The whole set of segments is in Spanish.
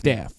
Death.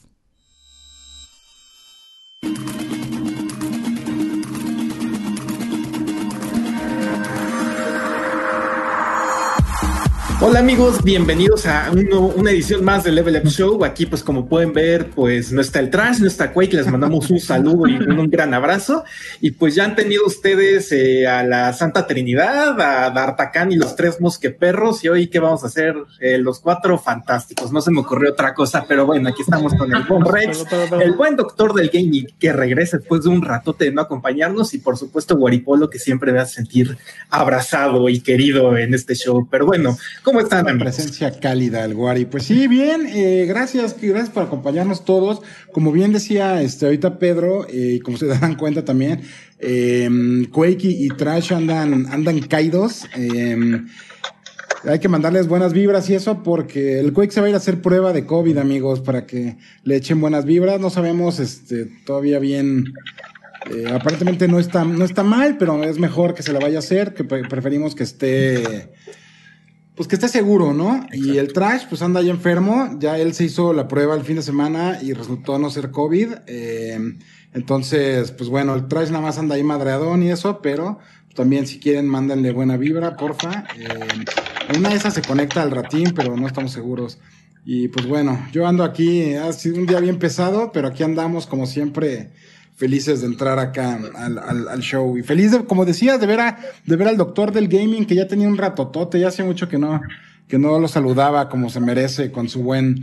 Hola amigos, bienvenidos a una edición más de Level Up Show. Aquí pues como pueden ver, pues no está el Trash, no está Quake, les mandamos un saludo y un gran abrazo. Y pues ya han tenido ustedes a la Santa Trinidad, a D'Artagnan y los tres mosqueperros. Y hoy, ¿qué vamos a hacer? Los cuatro fantásticos. No se me ocurrió otra cosa, pero bueno, aquí estamos con el buen Rex, el buen doctor del gaming que regresa después de un ratote de no acompañarnos, y por supuesto Guaripolo, que siempre me hace sentir abrazado y querido en este show. Pero bueno, ¿cómo están, amigos? Presencia cálida, el Guari. Pues sí, bien, gracias por acompañarnos todos. Como bien decía ahorita Pedro, y como se dan cuenta también, Quake y Trash andan caídos. Hay que mandarles buenas vibras y eso, porque el Quake se va a ir a hacer prueba de COVID, amigos, para que le echen buenas vibras. No sabemos todavía bien. Aparentemente no está mal, pero es mejor que se la vaya a hacer, que preferimos que esté seguro, ¿no? Exacto. Y el Trash, pues anda ahí enfermo. Ya él se hizo la prueba el fin de semana y resultó no ser COVID. Entonces, pues bueno, el Trash nada más anda ahí madreadón y eso, pero también si quieren, mándenle buena vibra, porfa. Una de esas se conecta al ratín, pero no estamos seguros. Y pues bueno, yo ando aquí, ha sido un día bien pesado, pero aquí andamos como siempre, felices de entrar acá al show. Y feliz, como decías, de ver al doctor del gaming, que ya tenía un ratotote, ya hace mucho que no lo saludaba como se merece, con su buen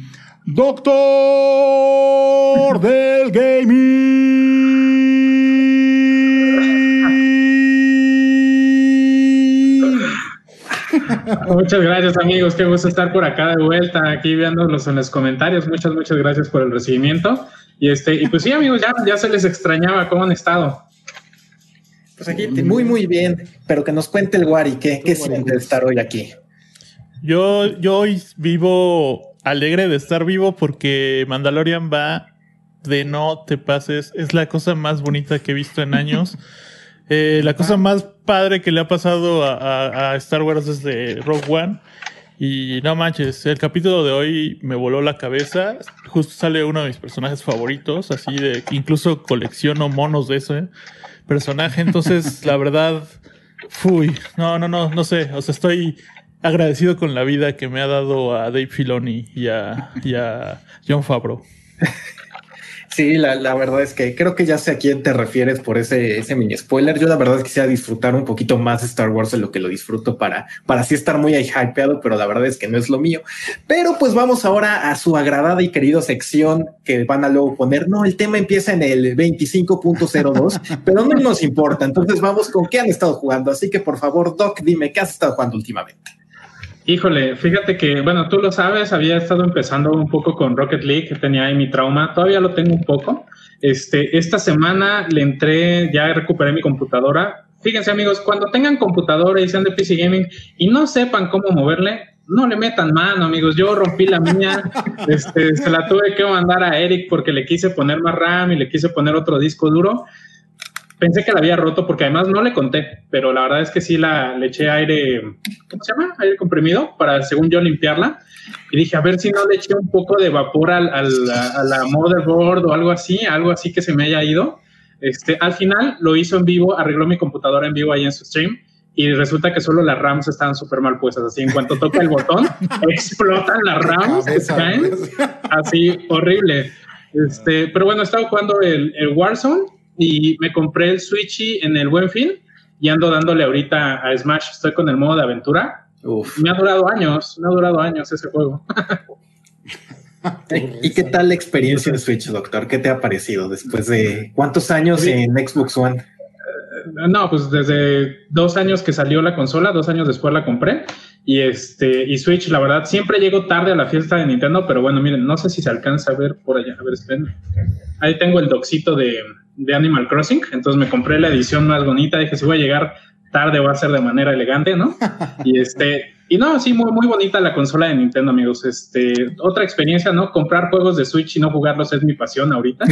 doctor del gaming. Muchas gracias, amigos, qué gusto estar por acá de vuelta, aquí viéndolos en los comentarios. Muchas gracias por el recibimiento. Y pues sí, amigos, ya se les extrañaba. ¿Cómo han estado? Pues aquí muy bien, pero que nos cuente el Guari, ¿qué siente de estar hoy aquí? Yo hoy vivo alegre de estar vivo porque Mandalorian va de no te pases. Es la cosa más bonita que he visto en años. La cosa más padre que le ha pasado a Star Wars desde Rogue One. Y no manches, el capítulo de hoy me voló la cabeza. Justo sale uno de mis personajes favoritos, así de incluso colecciono monos de ese personaje. Entonces, la verdad, no sé. O sea, estoy agradecido con la vida que me ha dado a Dave Filoni y a Jon Favreau. Sí, la verdad es que creo que ya sé a quién te refieres por ese mini spoiler. Yo la verdad es que quisiera disfrutar un poquito más de Star Wars de lo que lo disfruto para así estar muy hypeado, pero la verdad es que no es lo mío. Pero pues vamos ahora a su agradada y querida sección que van a luego poner. No, el tema empieza en el 25.02, pero no nos importa. Entonces vamos con qué han estado jugando. Así que por favor, Doc, dime qué has estado jugando últimamente. Híjole, fíjate que, bueno, tú lo sabes, había estado empezando un poco con Rocket League, que tenía ahí mi trauma, todavía lo tengo un poco. Esta semana le entré, ya recuperé mi computadora. Fíjense, amigos, cuando tengan computadora y sean de PC Gaming y no sepan cómo moverle, no le metan mano, amigos. Yo rompí la mía, se la tuve que mandar a Eric porque le quise poner más RAM y le quise poner otro disco duro. Pensé que la había roto porque además no le conté, pero la verdad es que sí le eché aire, ¿cómo se llama? Aire comprimido para, según yo, limpiarla. Y dije, a ver si no le eché un poco de vapor a la motherboard o algo así que se me haya ido. Al final lo hizo en vivo, arregló mi computadora en vivo ahí en su stream y resulta que solo las RAMs estaban súper mal puestas. Así, en cuanto toca el botón, explotan las RAMs, caen, así, horrible. Pero bueno, estaba jugando el Warzone. Y me compré el Switchy en el Buen Fin y ando dándole ahorita a Smash. Estoy con el modo de aventura. Uf. Me ha durado años ese juego. ¿Y qué tal la experiencia en Switch, doctor? ¿Qué te ha parecido después de cuántos años en Xbox One? No, pues desde 2 años que salió la consola, 2 años después la compré. Y Switch, la verdad, siempre llego tarde a la fiesta de Nintendo, pero bueno, miren, no sé si se alcanza a ver por allá. A ver, esperen. Ahí tengo el doxito de Animal Crossing, entonces me compré la edición más bonita. Dije, si voy a llegar tarde, va a ser de manera elegante, ¿no? Y no, sí, muy, muy bonita la consola de Nintendo, amigos. Otra experiencia, ¿no? Comprar juegos de Switch y no jugarlos es mi pasión ahorita.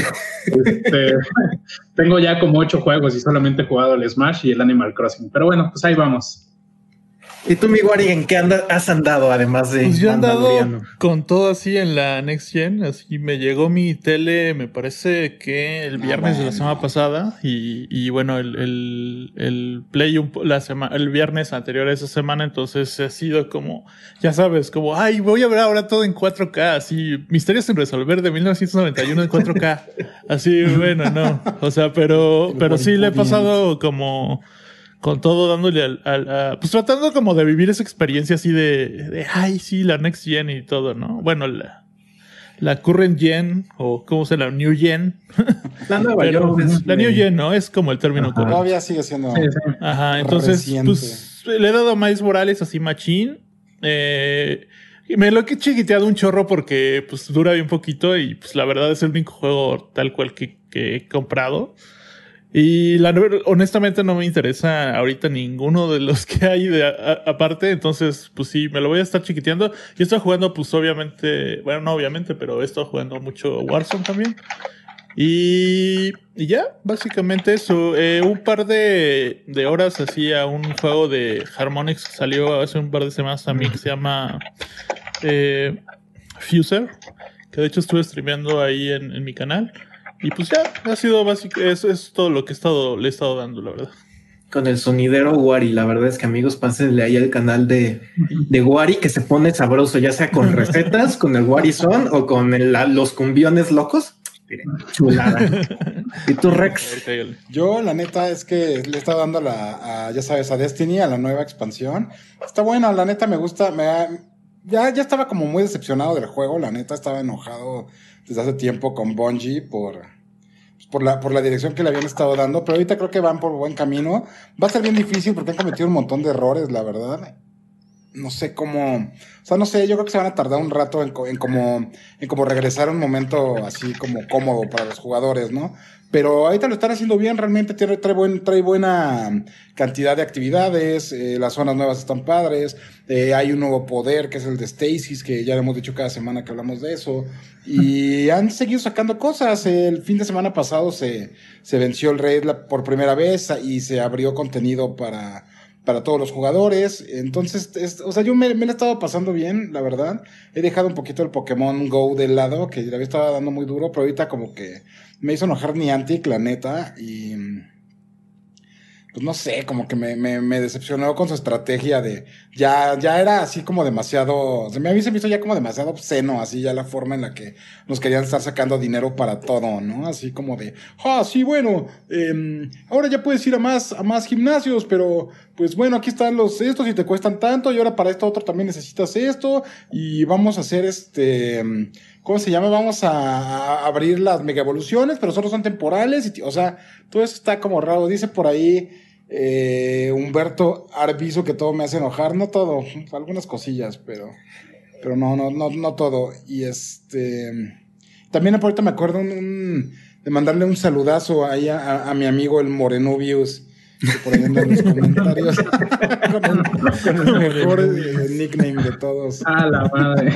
Tengo ya como 8 juegos y solamente he jugado el Smash y el Animal Crossing. Pero bueno, pues ahí vamos. ¿Y tú, mi Wari, en qué has andado además de Pues yo he andado Mandaloriano? con todo así en la Next Gen, así me llegó mi tele, me parece que el viernes de la semana pasada y bueno, el Play el viernes anterior a esa semana, entonces ha sido como, ya sabes, como, ay, voy a ver ahora todo en 4K, así, Misterios sin resolver de 1991 en 4K, así, bueno, no, o sea, pero sí le he pasado como... con todo dándole pues tratando como de vivir esa experiencia así de ay, sí, la Next Gen y todo, ¿no? Bueno, la Current Gen, o ¿cómo se llama? New Gen. La nueva, Pero la New Gen, ¿no? Es como el término correcto. Todavía sigue siendo Ajá, entonces, reciente. pues le he dado a Miles Morales así machín. Me lo he chiquiteado un chorro porque pues dura bien poquito y pues la verdad es el único juego tal cual que he comprado. Y honestamente no me interesa ahorita ninguno de los que hay aparte, entonces pues sí, me lo voy a estar chiquiteando. Yo estoy jugando pues obviamente, bueno, no obviamente, pero he estado jugando mucho Warzone también. Y ya, básicamente eso. Un par de horas así a un juego de Harmonix que salió hace un par de semanas también que se llama Fuser, que de hecho estuve streameando ahí en mi canal. Y pues ya, ha sido básico, es todo lo que le he estado dando, la verdad. Con el sonidero Wari, la verdad es que amigos, pásenle ahí al canal de Wari que se pone sabroso, ya sea con recetas, con el Wari Son o con los cumbiones locos. Miren, chulada. ¿Y tú, Rex? Yo, la neta, es que le he estado dando ya sabes, a Destiny, a la nueva expansión. Está buena, la neta me gusta, ya estaba como muy decepcionado del juego, la neta estaba enojado desde hace tiempo con Bungie por la dirección que le habían estado dando, pero ahorita creo que van por buen camino. Va a ser bien difícil porque han cometido un montón de errores, la verdad. No sé cómo, o sea, no sé, yo creo que se van a tardar un rato en como regresar a un momento así como cómodo para los jugadores, ¿no? Pero ahorita lo están haciendo bien, realmente trae buena cantidad de actividades, las zonas nuevas están padres, hay un nuevo poder que es el de Stasis, que ya lo hemos dicho cada semana que hablamos de eso, y han seguido sacando cosas. El fin de semana pasado se venció el raid por primera vez y se abrió contenido para todos los jugadores. Entonces, o sea, yo me la he estado pasando bien, la verdad. He dejado un poquito el Pokémon Go de lado, que le había estado dando muy duro, pero ahorita como que me hizo enojar Niantic, la neta, y pues no sé, como que me decepcionó con su estrategia de ya era así como demasiado, a mí se me hizo ya como demasiado obsceno, así ya la forma en la que nos querían estar sacando dinero para todo, ¿no? Así como de, sí, bueno, ahora ya puedes ir a más gimnasios, pero pues bueno, aquí están estos y te cuestan tanto, y ahora para esto otro también necesitas esto, y vamos a hacer ¿cómo se llama? Vamos a abrir las mega evoluciones, pero solo son temporales, o sea, todo eso está como raro. Dice por ahí Humberto Arbizo que todo me hace enojar, no todo, algunas cosillas, pero no todo. Y también ahorita me acuerdo de mandarle un saludazo ahí a mi amigo el Morenubius, que por ahí anda en los comentarios con el mejor nickname de todos. La madre.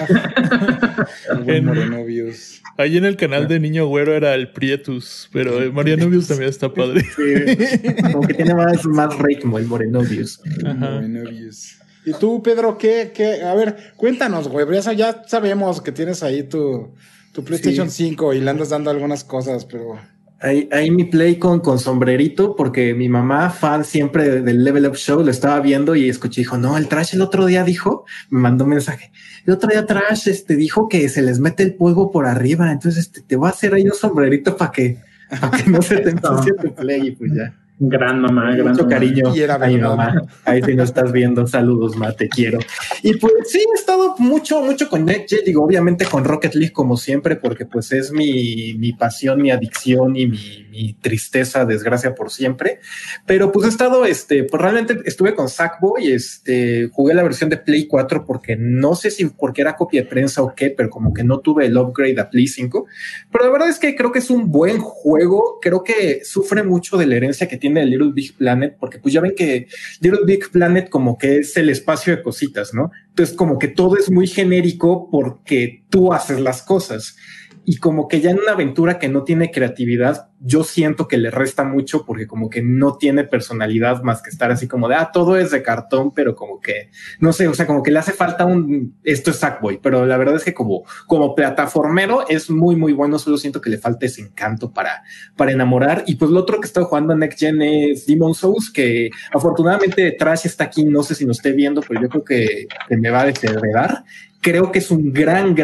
El Morenubius. Ahí en el canal de Niño Güero era el Prietus, pero el Morenubius también está padre. Sí, como que tiene más ritmo el Morenubius. Morenubius. ¿Y tú, Pedro, qué? A ver, cuéntanos, güey. Ya sabemos que tienes ahí tu PlayStation 5 y le andas dando algunas cosas, pero... Ahí mi Play con sombrerito, porque mi mamá, fan siempre del Level Up Show, lo estaba viendo y escuché, dijo, no, el Trash el otro día dijo, me mandó un mensaje, el otro día Trash dijo que se les mete el fuego por arriba, entonces te voy a hacer ahí un sombrerito para que no se te ensucie tu Play, y pues ya. Gran mamá, Mucho cariño a mi mamá. Ahí si no estás viendo, saludos, ma, te quiero. Y pues sí, he estado mucho con NetJet, digo, obviamente con Rocket League como siempre, porque pues es mi pasión, mi adicción y mi tristeza, desgracia por siempre. Pero pues he estado, pues realmente estuve con Sackboy, jugué la versión de Play 4 porque no sé si porque era copia de prensa o qué, pero como que no tuve el upgrade a Play 5. Pero la verdad es que creo que es un buen juego, creo que sufre mucho de la herencia que tiene el Little Big Planet, porque pues ya ven que Little Big Planet como que es el espacio de cositas, ¿no? Entonces como que todo es muy genérico porque tú haces las cosas. y como que ya en una aventura que no tiene creatividad, yo siento que le resta mucho porque como que no tiene personalidad más que estar así como de, todo es de cartón, pero como que, no sé, o sea, como que le hace falta esto es Sackboy, pero la verdad es que como plataformero es muy, muy bueno, solo siento que le falta ese encanto para enamorar. Y pues lo otro que estoy jugando en Next Gen es Demon's Souls, que afortunadamente Trash está aquí, no sé si nos esté viendo, pero yo creo que me va a desheredar. Creo que es un gran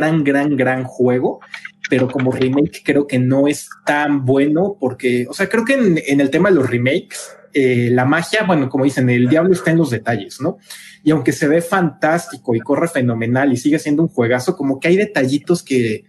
juego, pero como remake creo que no es tan bueno porque, o sea, creo que en el tema de los remakes, la magia, bueno, como dicen, el diablo está en los detalles, ¿no? Y aunque se ve fantástico y corre fenomenal y sigue siendo un juegazo, como que hay detallitos que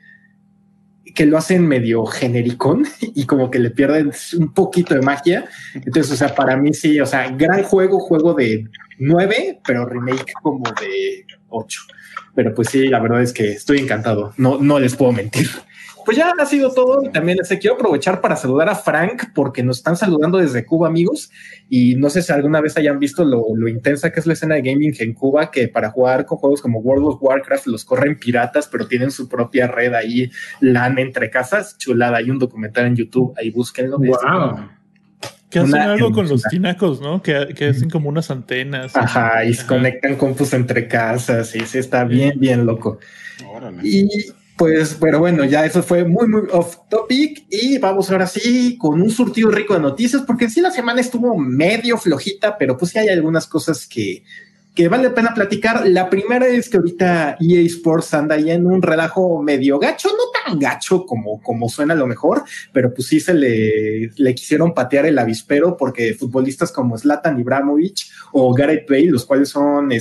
lo hacen medio genericón y como que le pierden un poquito de magia. Entonces, o sea, para mí sí, o sea, gran juego de 9, pero remake como de 8. Pero pues sí, la verdad es que estoy encantado. No les puedo mentir. Pues ya ha sido todo y también quiero aprovechar para saludar a Frank porque nos están saludando desde Cuba, amigos, y no sé si alguna vez hayan visto lo intensa que es la escena de gaming en Cuba, que para jugar con juegos como World of Warcraft los corren piratas, pero tienen su propia red ahí, LAN entre casas, chulada. Hay un documental en YouTube, ahí búsquenlo. Wow. Que hacen algo con los tinacos, ¿no? Que hacen como unas antenas. Ajá, y se conectan compus entre casas, y sí, está bien loco. Órale. Y pues, pero bueno, ya eso fue muy off topic y vamos ahora sí con un surtido rico de noticias, porque sí la semana estuvo medio flojita, pero pues sí hay algunas cosas que vale la pena platicar. La primera es que ahorita EA Sports anda ahí en un relajo medio gacho, no tan gacho como suena a lo mejor, pero pues sí se le quisieron patear el avispero porque futbolistas como Zlatan Ibrahimovic o Gareth Bale, los cuales son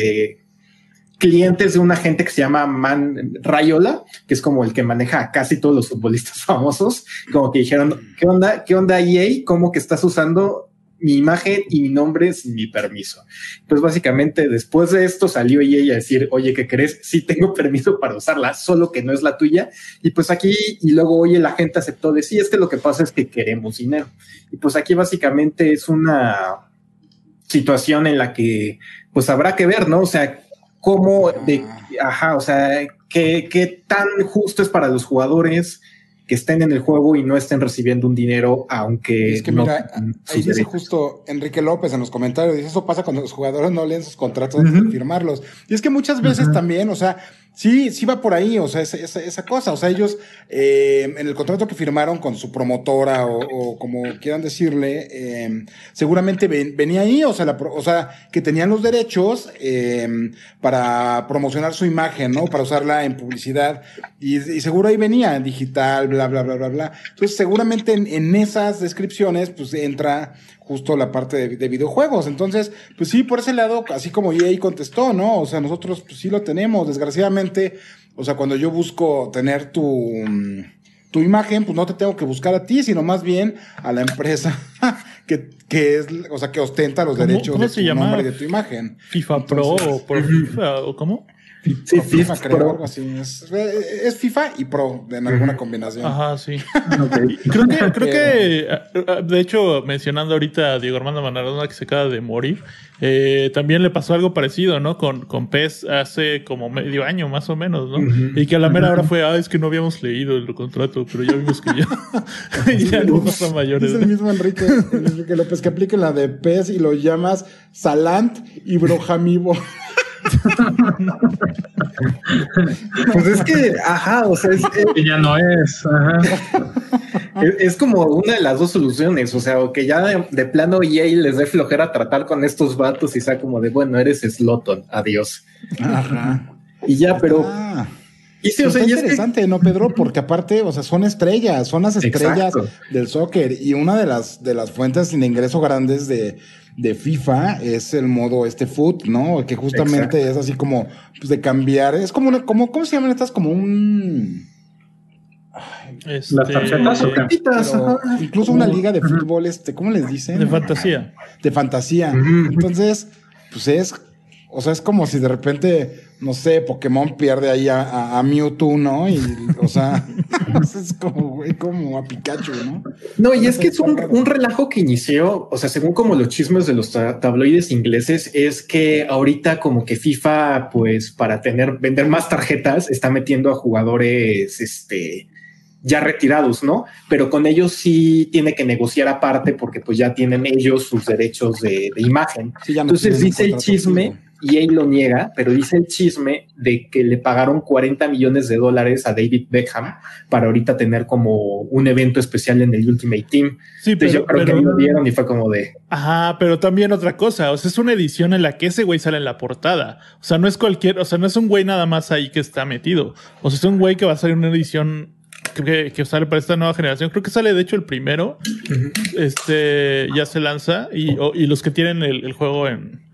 clientes de un agente que se llama Raiola, que es como el que maneja a casi todos los futbolistas famosos, como que dijeron, ¿qué onda EA? ¿Cómo que estás usando mi imagen y mi nombre sin mi permiso? Pues básicamente después de esto salió EA a decir, oye, ¿qué crees? Sí tengo permiso para usarla, solo que no es la tuya. Y pues aquí, y luego hoy el agente aceptó de sí, es que lo que pasa es que queremos dinero. Y pues aquí básicamente es una situación en la que pues habrá que ver, ¿no? O sea, o sea, qué tan justo es para los jugadores que estén en el juego y no estén recibiendo un dinero, aunque es que no, mira, ahí dice justo Enrique López en los comentarios, dice, eso pasa cuando los jugadores no leen sus contratos antes de firmarlos. Y es que muchas veces también, o sea, sí va por ahí, o sea, esa cosa, o sea, ellos en el contrato que firmaron con su promotora o como quieran decirle, seguramente venía ahí, o sea, que tenían los derechos para promocionar su imagen, ¿no? Para usarla en publicidad y seguro ahí venía en digital, bla. Entonces, seguramente en esas descripciones, pues entra justo la parte de videojuegos. Entonces, pues sí, por ese lado, así como EA contestó, ¿no? O sea, nosotros pues sí lo tenemos, desgraciadamente. O sea, cuando yo busco tener tu imagen, pues no te tengo que buscar a ti, sino más bien a la empresa que es, o sea, que ostenta los derechos de tu nombre y de tu imagen. FIFA Pro o Pro FIFA, ¿o cómo? Sí, FIFA creo, algo así. Es FIFA y Pro en alguna combinación. Ajá, sí. Okay. Creo que, de hecho, mencionando ahorita a Diego Armando Maradona que se acaba de morir, también le pasó algo parecido, ¿no? Con PES hace como medio año más o menos, ¿no? Y que a la mera hora fue, es que no habíamos leído el contrato, pero ya vimos que ya no son mayores. Es el mismo Enrique López que aplique la de PES y lo llamas Salant Ibrahimovic. Pues es que, o sea, ya no es, es como una de las dos soluciones, o sea, o que ya de plano EA les dé flojera tratar con estos vatos y sea como de, bueno, eres Zlatan, adiós. Ajá. Y ya, pero... Y sí, o sea, es interesante, ¿no, Pedro? Porque aparte, o sea, son las estrellas del soccer y una de las fuentes de ingreso grandes de FIFA es el modo Foot, ¿no? Que justamente es así como pues de cambiar, es como ¿cómo se llaman estas? Como un... Las tarjetas o qué? Incluso una liga de fútbol, ¿cómo les dicen? De fantasía. De fantasía. Entonces, pues es como si de repente, no sé, Pokémon pierde ahí a Mewtwo, ¿no? Y, o sea, es como a Pikachu, ¿no? No, y es que es un relajo que inició, o sea, según como los chismes de los tabloides ingleses, es que ahorita como que FIFA, pues, para vender más tarjetas, está metiendo a jugadores, ya retirados, ¿no? Pero con ellos sí tiene que negociar aparte porque pues ya tienen ellos sus derechos de imagen. Sí, ya no Entonces tienen un dice el contrato chisme, fijo. y él lo niega, pero dice el chisme de que le pagaron $40 millones a David Beckham para ahorita tener como un evento especial en el Ultimate Team. Sí, Entonces yo creo que ahí lo dieron y fue como de... Ajá, pero también otra cosa, o sea, es una edición en la que ese güey sale en la portada. O sea, no es cualquier, o sea, no es un güey nada más ahí que está metido. O sea, es un güey que va a salir en una edición que sale para esta nueva generación. Creo que sale, de hecho, el primero. Ya se lanza y los que tienen el juego en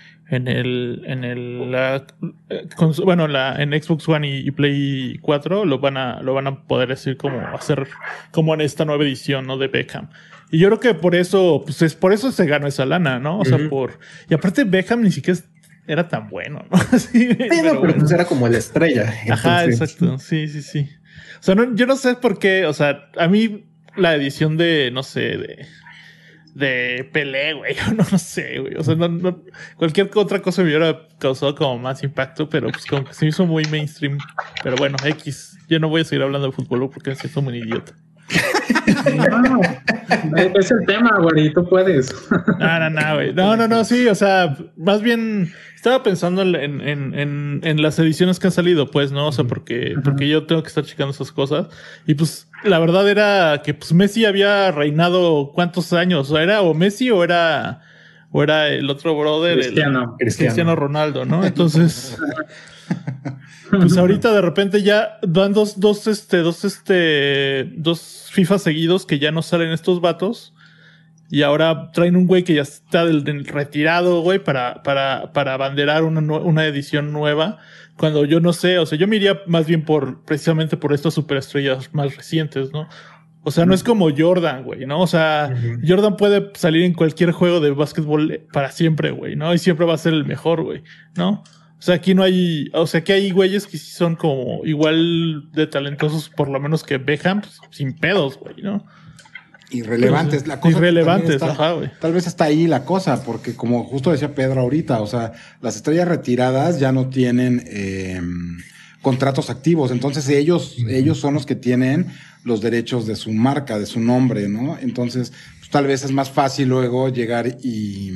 Xbox One y Play 4 lo van a poder decir como hacer como en esta nueva edición, ¿no? De Beckham. Y yo creo que por eso, pues por eso se ganó esa lana, ¿no? O sea, y aparte Beckham ni siquiera era tan bueno, ¿no? Sí, pero pues era como la estrella. Ajá, exacto. Sí. O sea, yo no sé por qué, o sea, a mí la edición de, no sé, de Pelé, güey, no sé, güey. O sea, no, cualquier otra cosa me hubiera causado como más impacto, pero pues como que se me hizo muy mainstream. Pero bueno, X. Yo no voy a seguir hablando de fútbol porque me siento muy idiota. No, es el tema, güey, tú puedes. No, güey. No, sí, o sea, más bien estaba pensando en las ediciones que han salido, pues, ¿no? O sea, porque yo tengo que estar checando esas cosas. Y pues, la verdad era que pues Messi había reinado ¿cuántos años? O era o Messi o era el otro brother, Cristiano Ronaldo, ¿no? Entonces, pues ahorita de repente ya dan dos FIFA seguidos que ya no salen estos vatos. Y ahora traen un güey que ya está del retirado, güey, para abanderar una edición nueva. Cuando yo no sé, o sea, yo me iría más bien precisamente por estas superestrellas más recientes, ¿no? O sea, no es como Jordan, güey, ¿no? O sea, Jordan puede salir en cualquier juego de básquetbol para siempre, güey, ¿no? Y siempre va a ser el mejor, güey, ¿no? O sea, aquí no hay... O sea, aquí hay güeyes que sí son como igual de talentosos, por lo menos que Beckham, pues, sin pedos, güey, ¿no? Irrelevantes, la cosa. Irrelevantes, ajá, güey. Tal vez está ahí la cosa, porque como justo decía Pedro ahorita, o sea, las estrellas retiradas ya no tienen contratos activos, entonces ellos son los que tienen los derechos de su marca, de su nombre, ¿no? Entonces, pues, tal vez es más fácil luego llegar y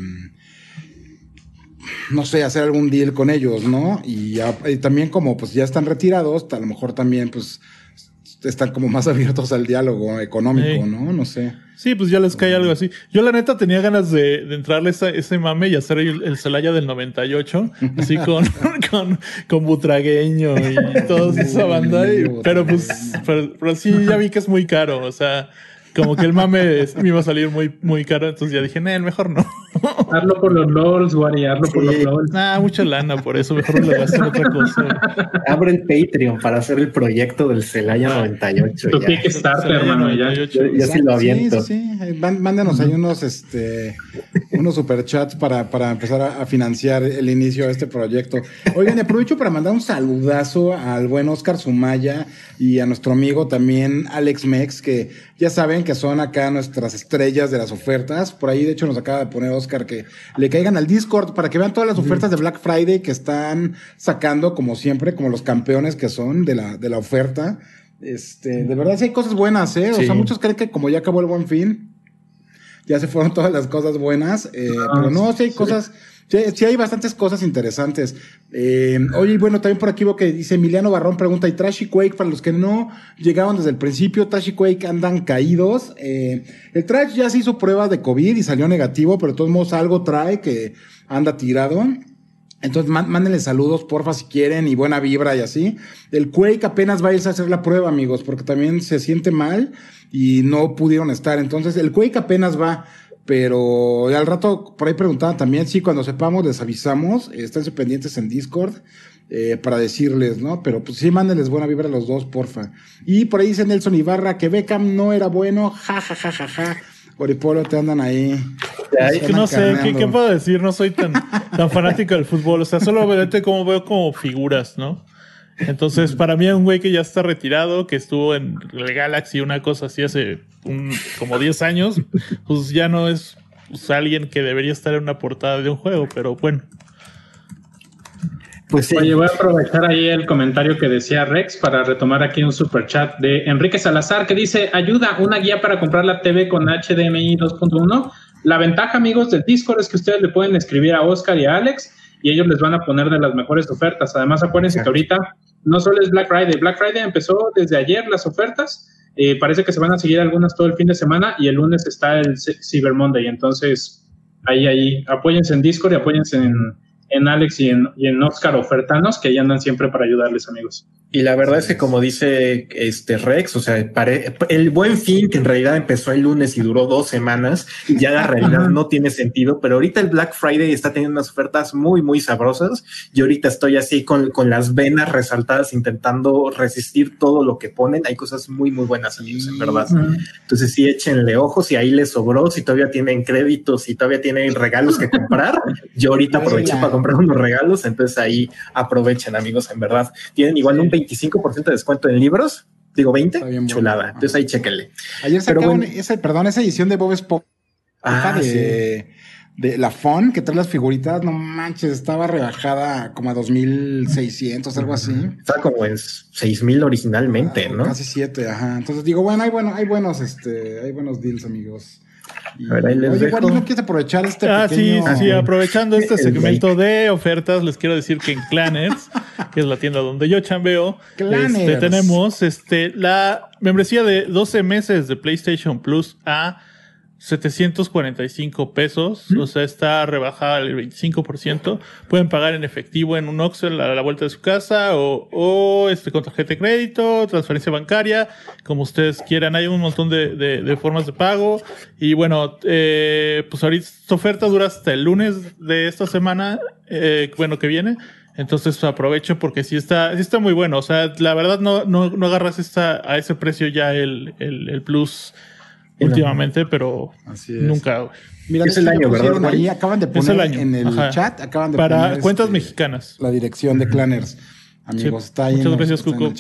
no sé, hacer algún deal con ellos, ¿no? Y también como pues ya están retirados, a lo mejor también pues están como más abiertos al diálogo económico, sí. ¿No? No sé. Sí, pues ya les cae algo así. Yo la neta tenía ganas de entrarle ese mame y hacer el Celaya del 98, así con Butragueño y toda esa banda. Pero sí, ya vi que es muy caro, o sea... Como que el mame me iba a salir muy, muy caro, entonces ya dije, mejor no. Hazlo por los LOLs, Wari, hazlo por los LOLs. Mucha lana, por eso mejor le voy a hacer otra cosa. Abre el Patreon para hacer el proyecto del Celaya 98. Tu Kickstarter, hermano, ya. Yo sí lo aviento. Sí. Mándanos ahí unos superchats para empezar a financiar el inicio de este proyecto. Oigan, aprovecho para mandar un saludazo al buen Oscar Sumaya y a nuestro amigo también Alex Mex, que ya saben que son acá nuestras estrellas de las ofertas. Por ahí, de hecho, nos acaba de poner Oscar que le caigan al Discord para que vean todas las ofertas de Black Friday que están sacando, como siempre, como los campeones que son de la oferta. De verdad, sí hay cosas buenas, ¿eh? O sea, muchos creen que como ya acabó el Buen Fin, ya se fueron todas las cosas buenas, pero no, sí hay cosas... Sí, hay bastantes cosas interesantes. Oye, bueno, también por aquí veo que dice Emiliano Barrón pregunta, ¿y Trash y Quake? Para los que no llegaron desde el principio, Trash y Quake andan caídos. El Trash ya se hizo prueba de COVID y salió negativo, pero de todos modos algo trae que anda tirado. Entonces, mándenle saludos, porfa, si quieren, y buena vibra y así. El Quake apenas va a irse a hacer la prueba, amigos, porque también se siente mal y no pudieron estar. Entonces, el Quake apenas va... Pero al rato por ahí preguntaban también, sí, cuando sepamos les avisamos, esténse pendientes en Discord para decirles, ¿no? Pero pues sí, mándenles buena vibra a los dos, porfa. Y por ahí dice Nelson Ibarra que Beckham no era bueno, ja. Oripolo, te andan ahí. No sé, ¿qué puedo decir? No soy tan fanático del fútbol, o sea, solo veo como figuras, ¿no? Entonces, para mí es un güey que ya está retirado, que estuvo en el Galaxy, una cosa así hace como 10 años, pues ya no es alguien que debería estar en una portada de un juego, pero bueno. Pues sí. Oye, voy a aprovechar ahí el comentario que decía Rex para retomar aquí un super chat de Enrique Salazar que dice: ayuda, una guía para comprar la TV con HDMI 2.1. La ventaja, amigos, del Discord es que ustedes le pueden escribir a Oscar y a Alex y ellos les van a poner de las mejores ofertas. Además, acuérdense que ahorita no solo es Black Friday. Black Friday empezó desde ayer las ofertas. Parece que se van a seguir algunas todo el fin de semana y el lunes está el Cyber Monday. Entonces, ahí, apóyense en Discord y apóyense en Alex y en Oscar Ofertanos, que ahí andan siempre para ayudarles, amigos. Y la verdad es que, como dice Rex, o sea, el Buen Fin, que en realidad empezó el lunes y duró 2 semanas, y ya la realidad no tiene sentido, pero ahorita el Black Friday está teniendo unas ofertas muy, muy sabrosas. Yo ahorita estoy así con las venas resaltadas, intentando resistir todo lo que ponen. Hay cosas muy, muy buenas, amigos, en verdad. Entonces sí, échenle ojos, si ahí les sobró, si todavía tienen créditos, si todavía tienen regalos que comprar. Yo ahorita aproveché para comprar unos regalos, entonces ahí aprovechen, amigos, en verdad. Tienen igual un 25% de descuento en libros, digo 20, chulada. Bueno. Entonces ahí chéquenle. Ayer sacaron esa edición de Bob Esponja de la Fun, que trae las figuritas, no manches, estaba rebajada como a 2,600, algo así. Estaba como en 6,000 originalmente, ¿no? Casi 7, ajá. Entonces digo, bueno, hay buenos deals, amigos. A ver, ahí les dejo. Igual no quieres aprovechar pequeño... Sí, aprovechando este segmento de ofertas, les quiero decir que en Clanners, que es la tienda donde yo chambeo, tenemos la membresía de 12 meses de PlayStation Plus a 745 pesos, o sea, está rebajada el 25%. Pueden pagar en efectivo en un Oxxo a la vuelta de su casa o con tarjeta de crédito, transferencia bancaria, como ustedes quieran. Hay un montón de formas de pago. Y bueno, pues ahorita esta oferta dura hasta el lunes de esta semana, que viene. Entonces aprovecho porque sí está muy bueno. O sea, la verdad no agarras a ese precio ya el Plus últimamente, pero nunca. Mira, es el año, ¿verdad? Ahí acaban de poner en el chat, para cuentas mexicanas. La dirección de Clanners. Amigos, está ahí. Muchas gracias, Cuco.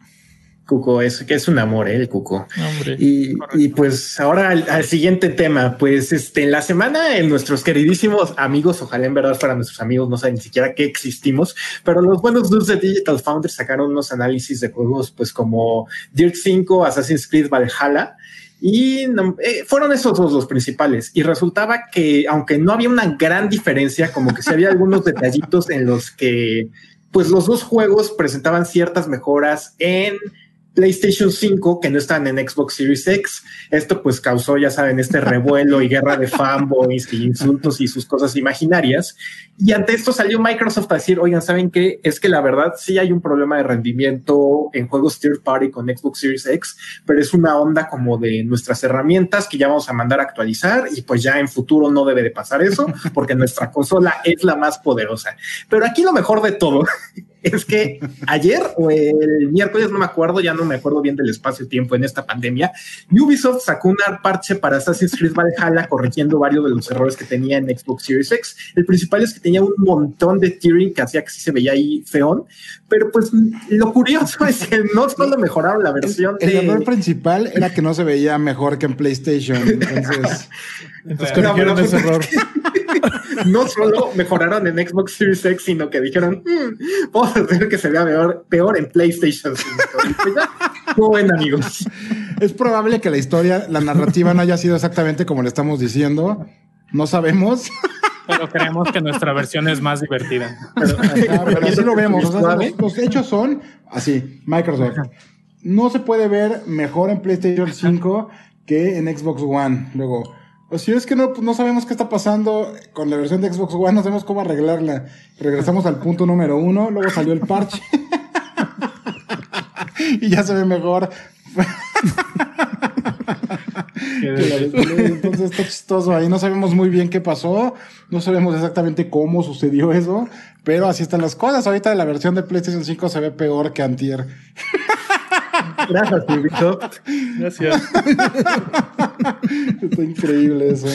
Cuco es un amor, el Cuco. Hombre, y pues ahora al siguiente tema, pues en la semana nuestros queridísimos amigos, ojalá en verdad para nuestros amigos, no saben ni siquiera que existimos, pero los buenos dudes de Digital Founders sacaron unos análisis de juegos pues como Dirt 5, Assassin's Creed Valhalla. Y fueron esos dos los principales. Y resultaba que, aunque no había una gran diferencia, como que sí había algunos detallitos en los que, pues, los dos juegos presentaban ciertas mejoras en PlayStation 5 que no están en Xbox Series X. Esto pues causó, ya saben, este revuelo y guerra de fanboys y insultos y sus cosas imaginarias. Y ante esto salió Microsoft a decir, oigan, ¿saben qué? Es que la verdad sí hay un problema de rendimiento en juegos third party con Xbox Series X, pero es una onda como de nuestras herramientas que ya vamos a mandar a actualizar y pues ya en futuro no debe de pasar eso porque nuestra consola es la más poderosa. Pero aquí lo mejor de todo es que ayer o el miércoles, no me acuerdo, ya no me acuerdo bien del espacio-tiempo en esta pandemia, Ubisoft sacó un parche para Assassin's Creed Valhalla corrigiendo varios de los errores que tenía en Xbox Series X. El principal es que tenía un montón de tearing que hacía que sí se veía ahí feón, pero pues lo curioso es que no solo mejoraron la versión el error principal era que no se veía mejor que en PlayStation, entonces corrigieron ese error. No solo mejoraron en Xbox Series X, sino que dijeron, vamos a hacer que se vea peor en PlayStation 5. Muy buen, amigos. Es probable que la narrativa no haya sido exactamente como le estamos diciendo. No sabemos. Pero creemos que nuestra versión es más divertida. Pero así lo vemos. O sea, los hechos son así. Microsoft. No se puede ver mejor en PlayStation 5 que en Xbox One. Luego, si es que no sabemos qué está pasando con la versión de Xbox One, no sabemos cómo arreglarla. Regresamos al punto número 1, luego salió el parche. Y ya se ve mejor. Entonces está chistoso ahí, no sabemos muy bien qué pasó, no sabemos exactamente cómo sucedió eso, pero así están las cosas. Ahorita la versión de PlayStation 5 se ve peor que antier. Gracias, Ubisoft. Gracias. Está increíble eso.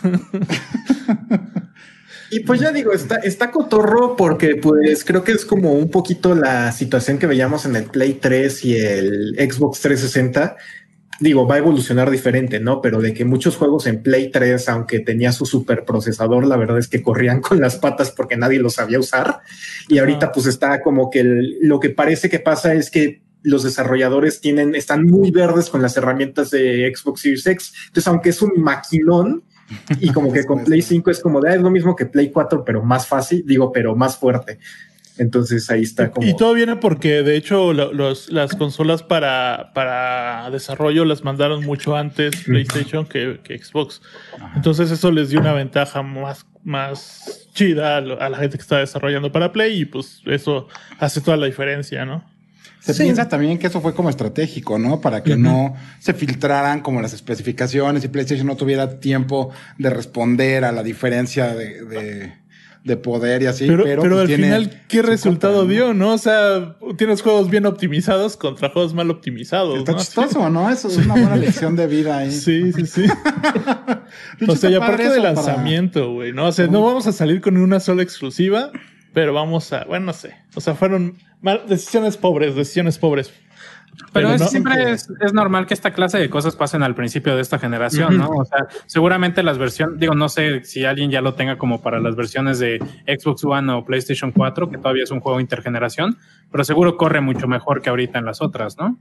Y pues ya digo, está cotorro porque pues creo que es como un poquito la situación que veíamos en el Play 3 y el Xbox 360, digo, va a evolucionar diferente, ¿no? Pero de que muchos juegos en Play 3, aunque tenía su superprocesador, la verdad es que corrían con las patas porque nadie lo sabía usar. Y ahorita pues está como que lo que parece que pasa es que los desarrolladores están muy verdes con las herramientas de Xbox Series X. Entonces, aunque es un maquinón y como que con Play 5 es como es lo mismo que Play 4, pero más fácil, pero más fuerte. Entonces ahí está como... Y todo viene porque de hecho las consolas para desarrollo las mandaron mucho antes PlayStation que Xbox. Entonces eso les dio una ventaja más chida a la gente que está desarrollando para Play y pues eso hace toda la diferencia, ¿no? Se piensa también que eso fue como estratégico, ¿no? Para que no se filtraran como las especificaciones y PlayStation no tuviera tiempo de responder a la diferencia de poder y así. Pero pues al final, ¿qué resultado dio, no? O sea, tienes juegos bien optimizados contra juegos mal optimizados. Está chistoso, ¿no? Eso es una buena lección de vida ahí. Sí. O sea, y aparte del lanzamiento, güey, ¿no? O sea, no vamos a salir con una sola exclusiva, pero vamos a... Bueno, no sé. O sea, fueron decisiones pobres. Pero siempre es normal que esta clase de cosas pasen al principio de esta generación, ¿no? O sea, seguramente las versiones, no sé si alguien ya lo tenga como para las versiones de Xbox One o PlayStation 4, que todavía es un juego intergeneración, pero seguro corre mucho mejor que ahorita en las otras, ¿no?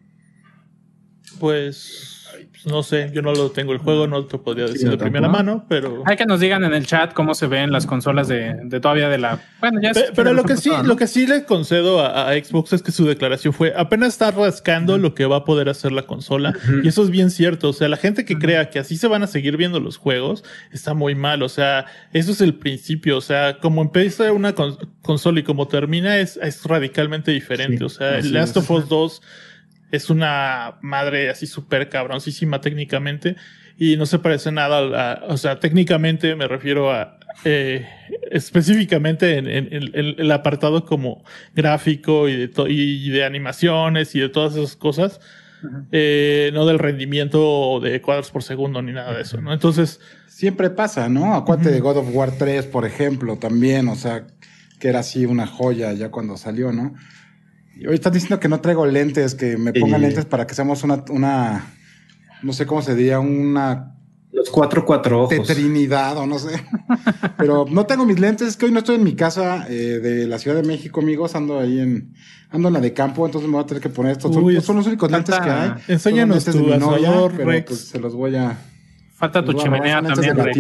Pues no sé, yo no lo tengo el juego, no te podría decir de primera mano, pero... Hay que nos digan en el chat cómo se ven las consolas de todavía de la... Bueno, ya pero lo que sí le concedo a Xbox es que su declaración fue apenas está rascando lo que va a poder hacer la consola, y eso es bien cierto. O sea, la gente que crea que así se van a seguir viendo los juegos está muy mal. O sea, eso es el principio. O sea, como empieza una consola y como termina es radicalmente diferente. O sea, el Last of Us 2 es una madre así súper cabroncísima técnicamente y no se parece nada o sea, técnicamente me refiero a específicamente en el apartado como gráfico y de animaciones y de todas esas cosas, no del rendimiento de cuadros por segundo ni nada de eso, ¿no? Entonces... Siempre pasa, ¿no? Acuérdate de God of War 3, por ejemplo, también, o sea, que era así una joya ya cuando salió, ¿no? Y hoy están diciendo que no traigo lentes, que me pongan lentes para que seamos una no sé cómo se diría, los cuatro ojos. Tetrinidad o no sé. Pero no tengo mis lentes, es que hoy no estoy en mi casa de la Ciudad de México, amigos, ando en la de campo, entonces me voy a tener que poner estos. Son los únicos lentes que hay. Enséñanos tu asador, Rex. Pues se los voy a... Falta tu chimenea también, Rex.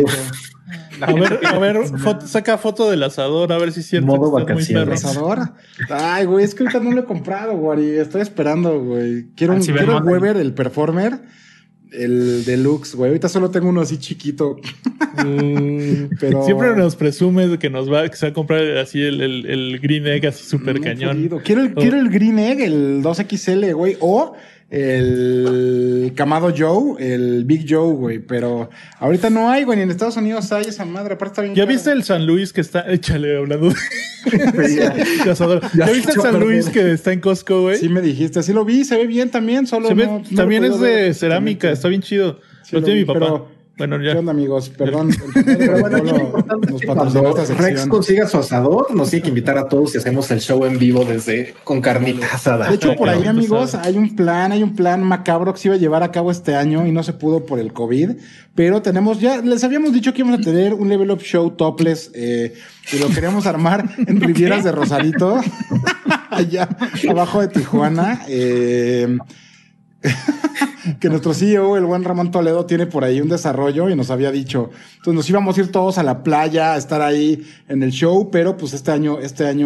A ver, saca foto del asador, a ver si es cierto. Modo que está muy perro. ¿Asador? Ay, güey, es que ahorita no lo he comprado, güey. Estoy esperando, güey. Quiero el Weber, el Performer, el Deluxe, güey. Ahorita solo tengo uno así chiquito. Pero... Siempre nos presume de que se va a comprar así el Green Egg así súper cañón. Quiero el Green Egg, el 2XL, güey. O el Kamado Joe, el Big Joe, güey, pero ahorita no hay, güey, ni en Estados Unidos hay esa madre, aparte está bien. ¿Ya viste el San Luis que está? Échale, hablando de... ¿Ya viste el San Luis que está en Costco, güey? Sí me dijiste, sí lo vi, se ve bien también, solo también es de cerámica, está bien chido. Lo tiene mi papá. Pero... Bueno, ya. ¿Qué onda, amigos? Perdón. Pero bueno, cuando Rex consiga su asador, nos tiene que invitar a todos y hacemos el show en vivo con carnita asada. De hecho, por ahí, amigos, hay un plan macabro que se iba a llevar a cabo este año y no se pudo por el COVID. Pero les habíamos dicho que íbamos a tener un Level Up Show topless y lo queríamos armar en Rivieras de Rosarito, allá abajo de Tijuana. Que nuestro CEO, el buen Ramón Toledo, tiene por ahí un desarrollo y nos había dicho. Entonces nos íbamos a ir todos a la playa a estar ahí en el show, pero pues este año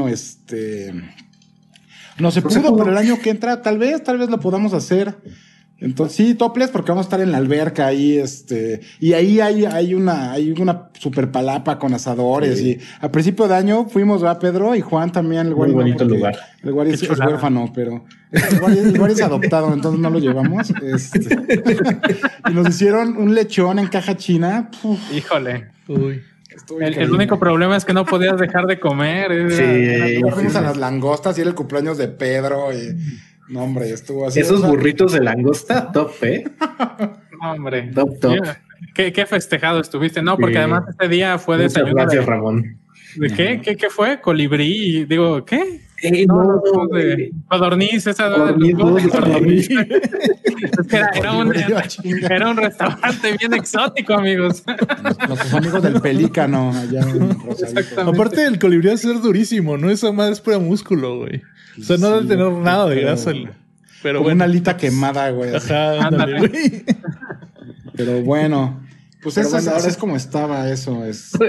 no se pudo, pero el año que entra tal vez lo podamos hacer. Entonces sí, topless, porque vamos a estar en la alberca ahí, y ahí hay una super palapa con asadores, y a principio de año fuimos, ¿verdad, Pedro? Y Juan también, el Guari. Muy bonito lugar. El Guari es huérfano, pero el Guari es adoptado, entonces no lo llevamos. Y nos hicieron un lechón en caja china. Híjole. Uy. El único problema es que no podías dejar de comer. Fuimos a las langostas y era el cumpleaños de Pedro y... No, hombre, estuvo así. Esos burritos de langosta, top, No, hombre. Top. ¿Qué festejado estuviste? No, porque además este día fue desayuno. Gracias, Ramón. ¿De qué? ¿Qué fue? Colibrí. Digo, ¿qué? No, de Codorniz, esa Codorniz. Es que era un restaurante bien exótico, amigos. Los amigos del Pelícano allá en Rosarito. Aparte del colibrí va a ser durísimo, ¿no? Esa madre es pura músculo, güey. O sea, no debe tener nada de grasa. Pero bueno, una alita quemada, güey. Ajá, ándale, güey. Pero bueno, pues eso bueno, así es como estaba eso.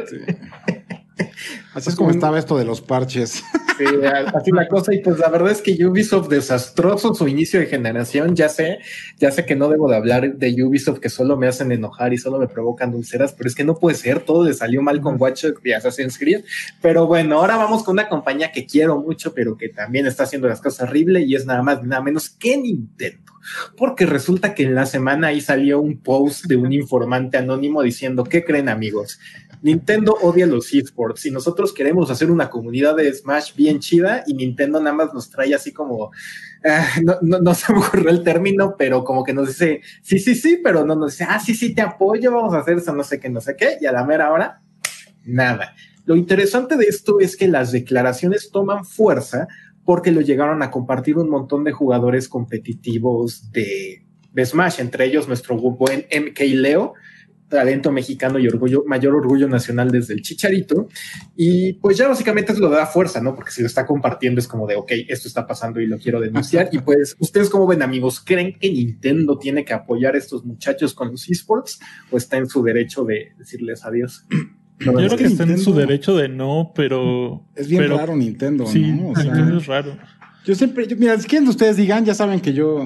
Así es como estaba esto de los parches. Sí, así la cosa. Y pues la verdad es que Ubisoft desastroso su inicio de generación. Ya sé que no debo de hablar de Ubisoft, que solo me hacen enojar y solo me provocan dulceras, pero es que no puede ser, todo le salió mal con Watch Dogs y Assassin's Creed. Pero bueno, ahora vamos con una compañía que quiero mucho, pero que también está haciendo las cosas horrible, y es nada más nada menos que Nintendo. Porque resulta que en la semana ahí salió un post de un informante anónimo diciendo: ¿qué creen, amigos? Nintendo odia los esports y nosotros queremos hacer una comunidad de Smash bien chida, y Nintendo nada más nos trae así como no se me ocurrió el término, pero como que nos dice sí, pero no nos dice sí, te apoyo, vamos a hacer eso, no sé qué, y a la mera hora nada. Lo interesante de esto es que las declaraciones toman fuerza porque lo llegaron a compartir un montón de jugadores competitivos de Smash, entre ellos nuestro buen MK Leo, talento mexicano y mayor orgullo nacional desde el Chicharito, y pues ya básicamente eso lo da fuerza, ¿no? Porque si lo está compartiendo es como de, ok, esto está pasando y lo quiero denunciar. Y pues, ¿ustedes cómo ven, amigos? ¿Creen que Nintendo tiene que apoyar a estos muchachos con los esports, o está en su derecho de decirles adiós? Yo creo que está en su derecho de no, pero... Es bien raro Nintendo, ¿no? Sí, o sea, Nintendo es raro. Mira, si quieren ustedes digan, ya saben que yo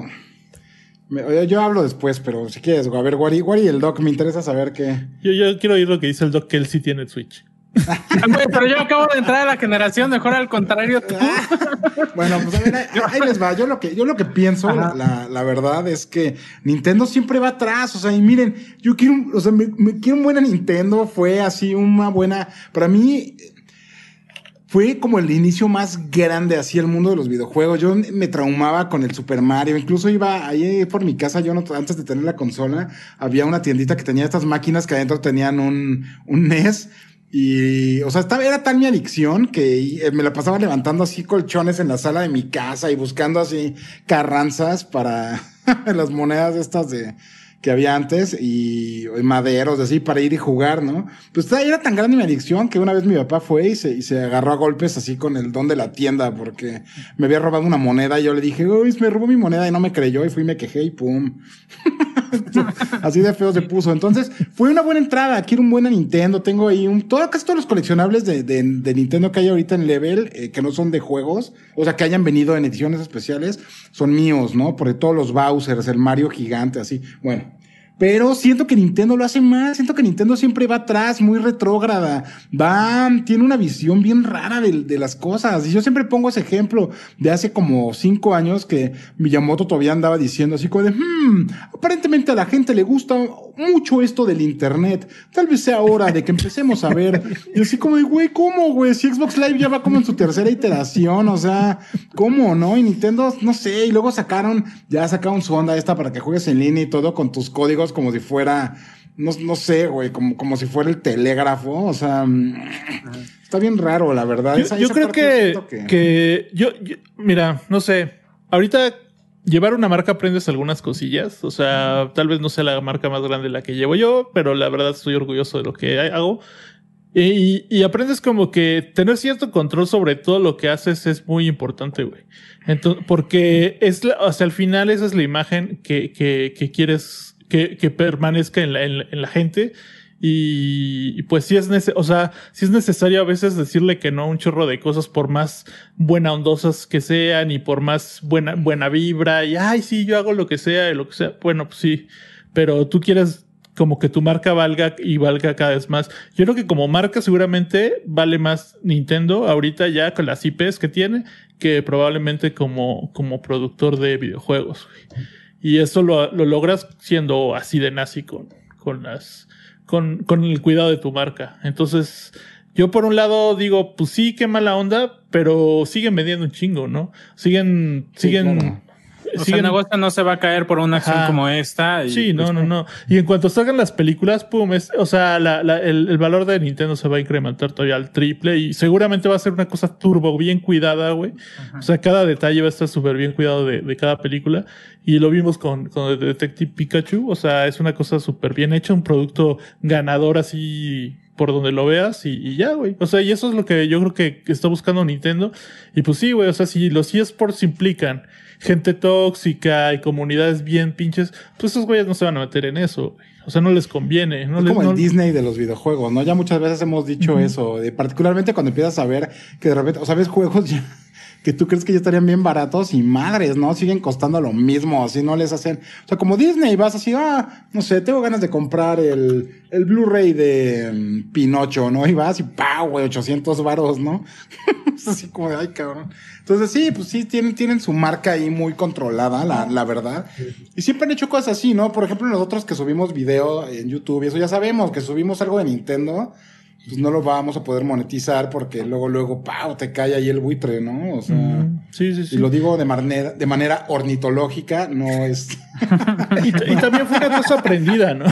hablo después, pero si quieres, a ver, Wari y el Doc, me interesa saber qué. Yo quiero oír lo que dice el Doc, que él sí tiene Switch. Pero yo acabo de entrar a la generación, mejor al contrario tú. Bueno, pues a ver, ahí les va. Yo lo que pienso, la verdad es que Nintendo siempre va atrás. O sea, y miren, yo quiero, me quiero un buena Nintendo. Fue así una buena, para mí fue como el inicio más grande así el mundo de los videojuegos. Yo me traumaba con el Super Mario. Incluso iba ahí por mi casa, antes de tener la consola, había una tiendita que tenía estas máquinas que adentro tenían un NES. Y, o sea, era tal mi adicción que me la pasaba levantando así colchones en la sala de mi casa y buscando así carranzas para las monedas estas que había antes y maderos así para ir y jugar, ¿no? Pues era tan grande mi adicción que una vez mi papá fue y se agarró a golpes así con el don de la tienda porque me había robado una moneda y yo le dije, uy, me robó mi moneda, y no me creyó y fui y me quejé y pum. Así de feo se puso. Entonces fue una buena entrada. Quiero un buen Nintendo. Tengo ahí casi todos los coleccionables de Nintendo que hay ahorita en Level, que no son de juegos, o sea, que hayan venido en ediciones especiales, son míos, ¿no? Porque todos los Bowsers, el Mario gigante, así. Bueno, pero siento que Nintendo lo hace mal. Siento que Nintendo siempre va atrás, muy retrógrada. Tiene una visión bien rara de las cosas. Y yo siempre pongo ese ejemplo de hace como 5 años que Miyamoto todavía andaba diciendo así como de, aparentemente a la gente le gusta mucho esto del internet. Tal vez sea hora de que empecemos a ver. Y así como de, güey, ¿cómo, güey? Si Xbox Live ya va como en su tercera iteración, o sea, ¿cómo, no? Y Nintendo, no sé, y luego sacaron su onda esta para que juegues en línea y todo con tus códigos como si fuera, no sé, güey, como si fuera el telégrafo, o sea, está bien raro, la verdad. Yo creo que mira, no sé, ahorita llevar una marca aprendes algunas cosillas, o sea, tal vez no sea la marca más grande la que llevo yo, pero la verdad estoy orgulloso de lo que hago. Y aprendes como que tener cierto control sobre todo lo que haces es muy importante, güey. Entonces, porque al final esa es la imagen que quieres que permanezca en la gente. Y pues sí es necesario a veces decirle que no a un chorro de cosas, por más buena ondosas que sean y por más buena vibra y sí, yo hago lo que sea. Bueno, pues sí, pero tú quieres como que tu marca valga cada vez más. Yo creo que como marca seguramente vale más Nintendo ahorita ya con las IPs que tiene que probablemente como productor de videojuegos. Y eso lo logras siendo así de nazi con el cuidado de tu marca. Entonces, yo por un lado digo, pues sí, qué mala onda, pero siguen vendiendo un chingo, ¿no? Siguen claro. el negocio no se va a caer por una acción como esta. Sí, no. Y en cuanto salgan las películas, pum, el valor de Nintendo se va a incrementar todavía al triple y seguramente va a ser una cosa turbo, bien cuidada, güey. O sea, cada detalle va a estar súper bien cuidado de cada película. Y lo vimos con Detective Pikachu. O sea, es una cosa súper bien hecha, un producto ganador así por donde lo veas y ya, güey. O sea, y eso es lo que yo creo que está buscando Nintendo. Y pues sí, güey, o sea, si los eSports implican gente tóxica y comunidades bien pinches, pues esos güeyes no se van a meter en eso, güey. O sea, no les conviene. No es como el no... Disney de los videojuegos, ¿no? Ya muchas veces hemos dicho eso, particularmente cuando empiezas a ver que de repente, o sea, ves juegos ya que tú crees que ya estarían bien baratos y madres, ¿no? Siguen costando lo mismo, así no les hacen... O sea, como Disney, vas así, no sé, tengo ganas de comprar el Blu-ray de Pinocho, ¿no? Y vas y ¡pau, güey! 800 varos, ¿no? Es así como de, ay, cabrón. Entonces, sí, pues sí, tienen su marca ahí muy controlada, la verdad. Y siempre han hecho cosas así, ¿no? Por ejemplo, nosotros que subimos video en YouTube, y eso ya sabemos, que subimos algo de Nintendo... pues no lo vamos a poder monetizar porque luego, ¡pau! Te cae ahí el buitre, ¿no? O sea, sí. Y lo digo de manera ornitológica, no es... y también fue una cosa aprendida, ¿no?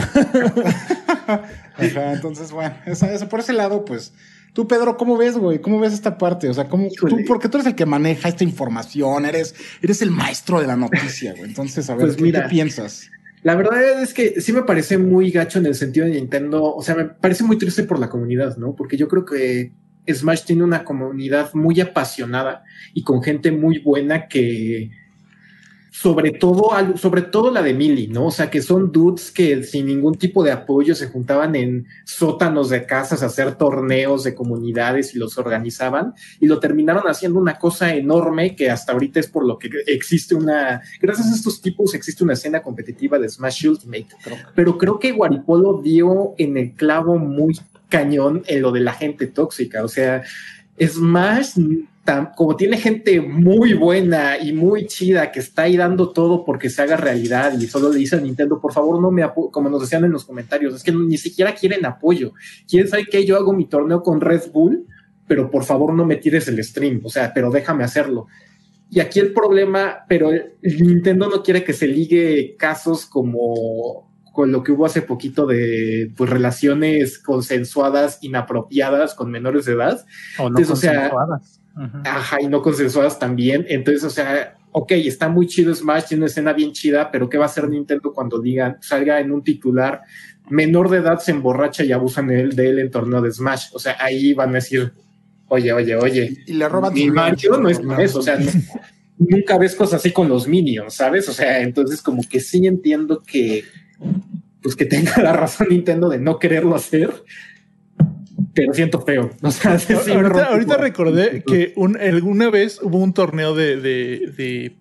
Ajá, entonces, bueno, eso por ese lado, pues... Tú, Pedro, ¿cómo ves, güey? ¿Cómo ves esta parte? O sea, porque tú eres el que maneja esta información, eres el maestro de la noticia, güey. Entonces, a ver, pues ¿qué piensas? La verdad es que sí me parece muy gacho en el sentido de Nintendo. O sea, me parece muy triste por la comunidad, ¿no? Porque yo creo que Smash tiene una comunidad muy apasionada y con gente muy buena que... Sobre todo la de Melee, ¿no? O sea, que son dudes que sin ningún tipo de apoyo se juntaban en sótanos de casas a hacer torneos de comunidades y los organizaban y lo terminaron haciendo una cosa enorme que hasta ahorita es por lo que existe gracias a estos tipos existe una escena competitiva de Smash Ultimate. Pero creo que Guaripolo dio en el clavo muy cañón en lo de la gente tóxica. O sea, Smash... como tiene gente muy buena y muy chida que está ahí dando todo porque se haga realidad y solo le dice a Nintendo, por favor no me apoyo, como nos decían en los comentarios, es que ni siquiera quieren apoyo. ¿Quién sabe que yo hago mi torneo con Red Bull? Pero por favor no me tires el stream, o sea, pero déjame hacerlo. Y aquí el problema, pero Nintendo no quiere que se ligue casos como con lo que hubo hace poquito de pues relaciones consensuadas inapropiadas con menores de edad. O no consensuadas. Ajá, y no consensuadas también. Entonces, o sea, ok, está muy chido Smash, tiene una escena bien chida, pero ¿qué va a hacer Nintendo cuando salga en un titular menor de edad se emborracha y abusan de él en torneo de Smash? O sea, ahí van a decir, oye. Y le roban mi Mario no es por eso, o sea, nunca ves cosas así con los Minions, ¿sabes? O sea, entonces como que sí entiendo que pues que tenga la razón Nintendo de no quererlo hacer, pero siento feo. O sea, ahorita recordé que alguna vez hubo un torneo de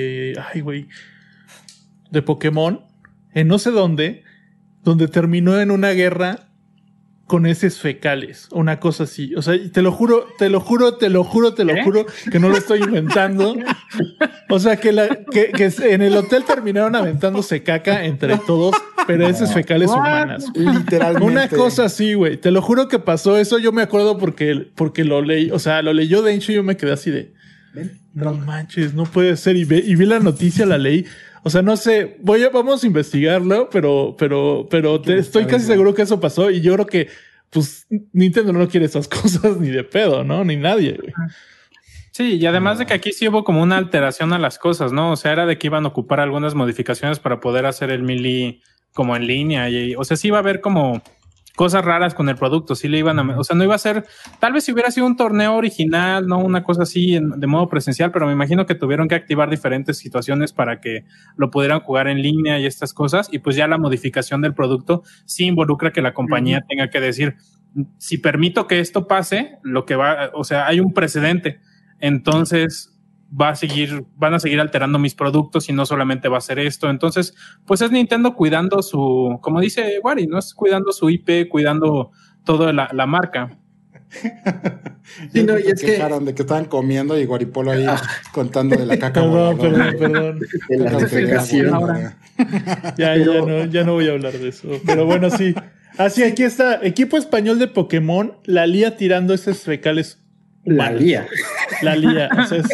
Pokémon en no sé dónde, donde terminó en una guerra con heces fecales, una cosa así. O sea, te lo juro que no lo estoy inventando. O sea, que en el hotel terminaron aventándose caca entre todos, pero heces fecales humanas. Literalmente. Una cosa así, güey. Te lo juro que pasó eso. Yo me acuerdo porque lo leí. O sea, lo leyó Dencho y yo me quedé así de... No manches, no puede ser. Y vi la noticia, la leí. O sea, no sé, vamos a investigarlo, pero estoy casi seguro que eso pasó y yo creo que, pues, Nintendo no quiere esas cosas ni de pedo, ¿no? Ni nadie, güey. Sí, y además de que aquí sí hubo como una alteración a las cosas, ¿no? O sea, era de que iban a ocupar algunas modificaciones para poder hacer el Melee como en línea o sea, sí iba a haber como cosas raras con el producto, sí le iban a... O sea, no iba a ser... Tal vez si hubiera sido un torneo original, ¿no? Una cosa así de modo presencial, pero me imagino que tuvieron que activar diferentes situaciones para que lo pudieran jugar en línea y estas cosas, y pues ya la modificación del producto sí involucra que la compañía tenga que decir, si permito que esto pase, lo que va... O sea, hay un precedente, entonces... van a seguir alterando mis productos y no solamente va a ser esto. Entonces, pues es Nintendo cuidando como dice Wari, ¿no? Es cuidando su IP, cuidando toda la marca. Sí, no, y es que quejaron de que estaban comiendo y Guaripolo ahí contando de la caca. Perdón. De la defecación ahora. Ya no voy a hablar de eso. Pero bueno, sí. Así, aquí está. Equipo español de Pokémon, la lía tirando esos fecales. La lía. La lía.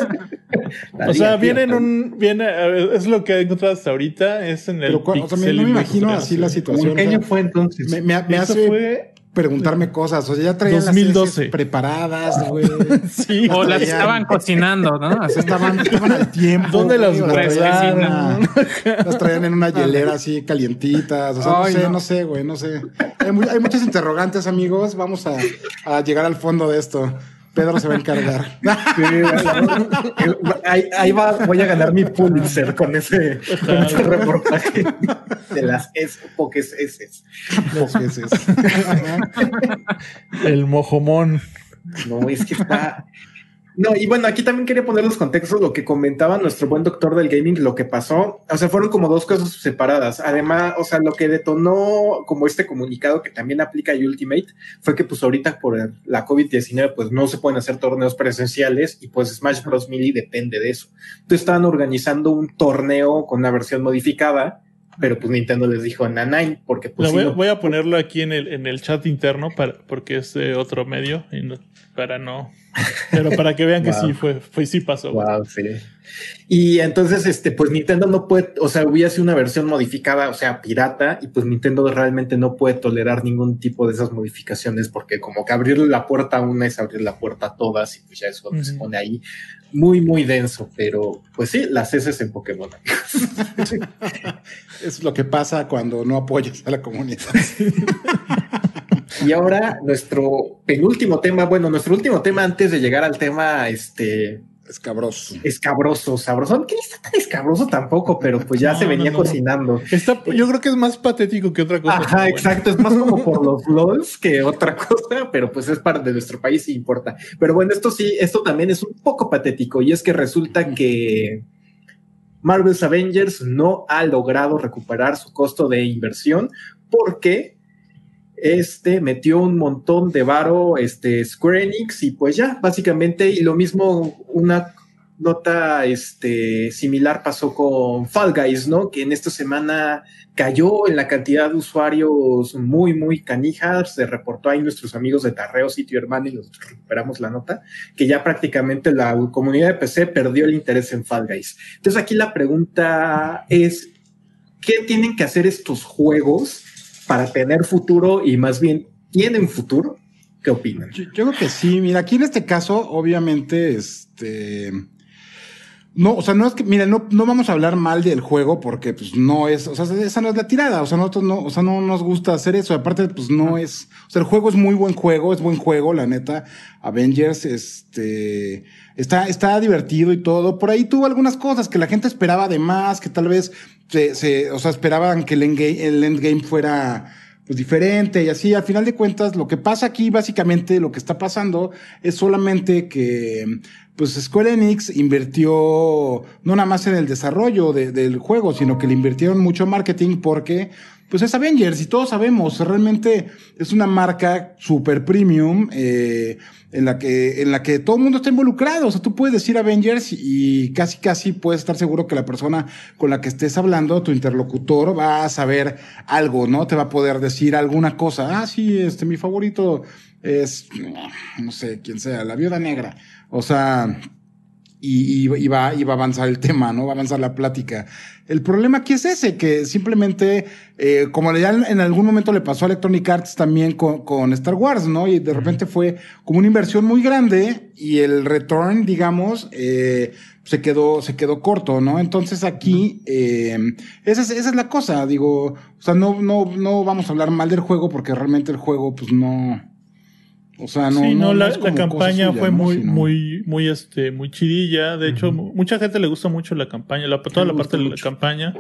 Es lo que he encontrado hasta ahorita. Es en el. Pero, no me imagino así la situación. ¿Qué año fue entonces? Me hace preguntarme cosas. O sea, ya traían 2012. las heces preparadas, güey. Sí. O las estaban cocinando, ¿no? Así estaban al tiempo. ¿Dónde las guardaron? Las traían en una hielera así calientitas. O sea, no sé, güey, no sé. Hay muchas interrogantes, amigos. Vamos a llegar al fondo de esto. Pedro se va a encargar. Sí, voy a ganar mi Pulitzer con ese reportaje de las poques heces. El mojomón. No, es que está... No, y bueno, aquí también quería poner los contextos, lo que comentaba nuestro buen doctor del gaming, lo que pasó, o sea, fueron como dos cosas separadas. Además, o sea, lo que detonó como este comunicado que también aplica a Ultimate fue que pues ahorita por la COVID-19 pues no se pueden hacer torneos presenciales y pues Smash Bros. Melee depende de eso. Entonces estaban organizando un torneo con una versión modificada, pero pues Nintendo les dijo Nanay, porque pues voy a ponerlo aquí en el chat interno porque es otro medio y pero para que vean que sí pasó. Wow, sí. Y entonces, pues Nintendo no puede, o sea, hubiese una versión modificada, o sea, pirata, y pues Nintendo realmente no puede tolerar ningún tipo de esas modificaciones, porque como que abrirle la puerta a una es abrir la puerta a todas, y pues ya eso se pone ahí muy, muy denso, pero pues sí, las heces en Pokémon. Es lo que pasa cuando no apoyas a la comunidad. Y ahora nuestro último tema antes de llegar al tema escabroso, sabroso. ¿Qué está tan escabroso tampoco? Pero pues ya se venía cocinando. Yo creo que es más patético que otra cosa. Ajá, exacto. Es más como por los LOLs que otra cosa, pero pues es parte de nuestro país y importa. Pero bueno, esto también es un poco patético y es que resulta que Marvel's Avengers no ha logrado recuperar su costo de inversión porque metió un montón de varo Square Enix y pues ya, básicamente, y lo mismo, una nota similar pasó con Fall Guys, ¿no? Que en esta semana cayó en la cantidad de usuarios muy, muy canijas. Se reportó ahí nuestros amigos de Tarreo, Sitio Hermano, y los recuperamos la nota, que ya prácticamente la comunidad de PC perdió el interés en Fall Guys. Entonces aquí la pregunta es, ¿qué tienen que hacer estos juegos para tener futuro y más bien tienen futuro? ¿Qué opinan? Yo creo que sí. Mira, aquí en este caso, obviamente, no, o sea, no es que, mira, no vamos a hablar mal del juego porque, pues, no es, o sea, esa no es la tirada, o sea, nosotros no, o sea, no nos gusta hacer eso. Aparte, pues, no es, o sea, el juego es muy buen juego, es buen juego, la neta. Avengers, está divertido y todo. Por ahí tuvo algunas cosas que la gente esperaba de más, que tal vez o sea, esperaban que el endgame fuera pues diferente y así. Al final de cuentas, lo que pasa aquí, básicamente, lo que está pasando es solamente que pues Square Enix invirtió no nada más en el desarrollo del juego, sino que le invirtieron mucho marketing porque pues es Avengers y todos sabemos, realmente es una marca super premium en la que todo el mundo está involucrado. O sea, tú puedes decir Avengers y casi puedes estar seguro que la persona con la que estés hablando, tu interlocutor, va a saber algo, ¿no? Te va a poder decir alguna cosa. Ah, sí, mi favorito es, no sé, quién sea, la Viuda Negra. O sea, y va a avanzar el tema, ¿no? Va a avanzar la plática. El problema aquí es ese, que simplemente, como ya en algún momento le pasó a Electronic Arts también con Star Wars, ¿no? Y de repente fue como una inversión muy grande y el return, digamos, se quedó corto, ¿no? Entonces aquí, esa es la cosa, digo, o sea, no vamos a hablar mal del juego porque realmente el juego, pues no... O sea, la campaña fue muy chidilla. De hecho, mucha gente le gusta mucho la campaña, toda la parte de la campaña.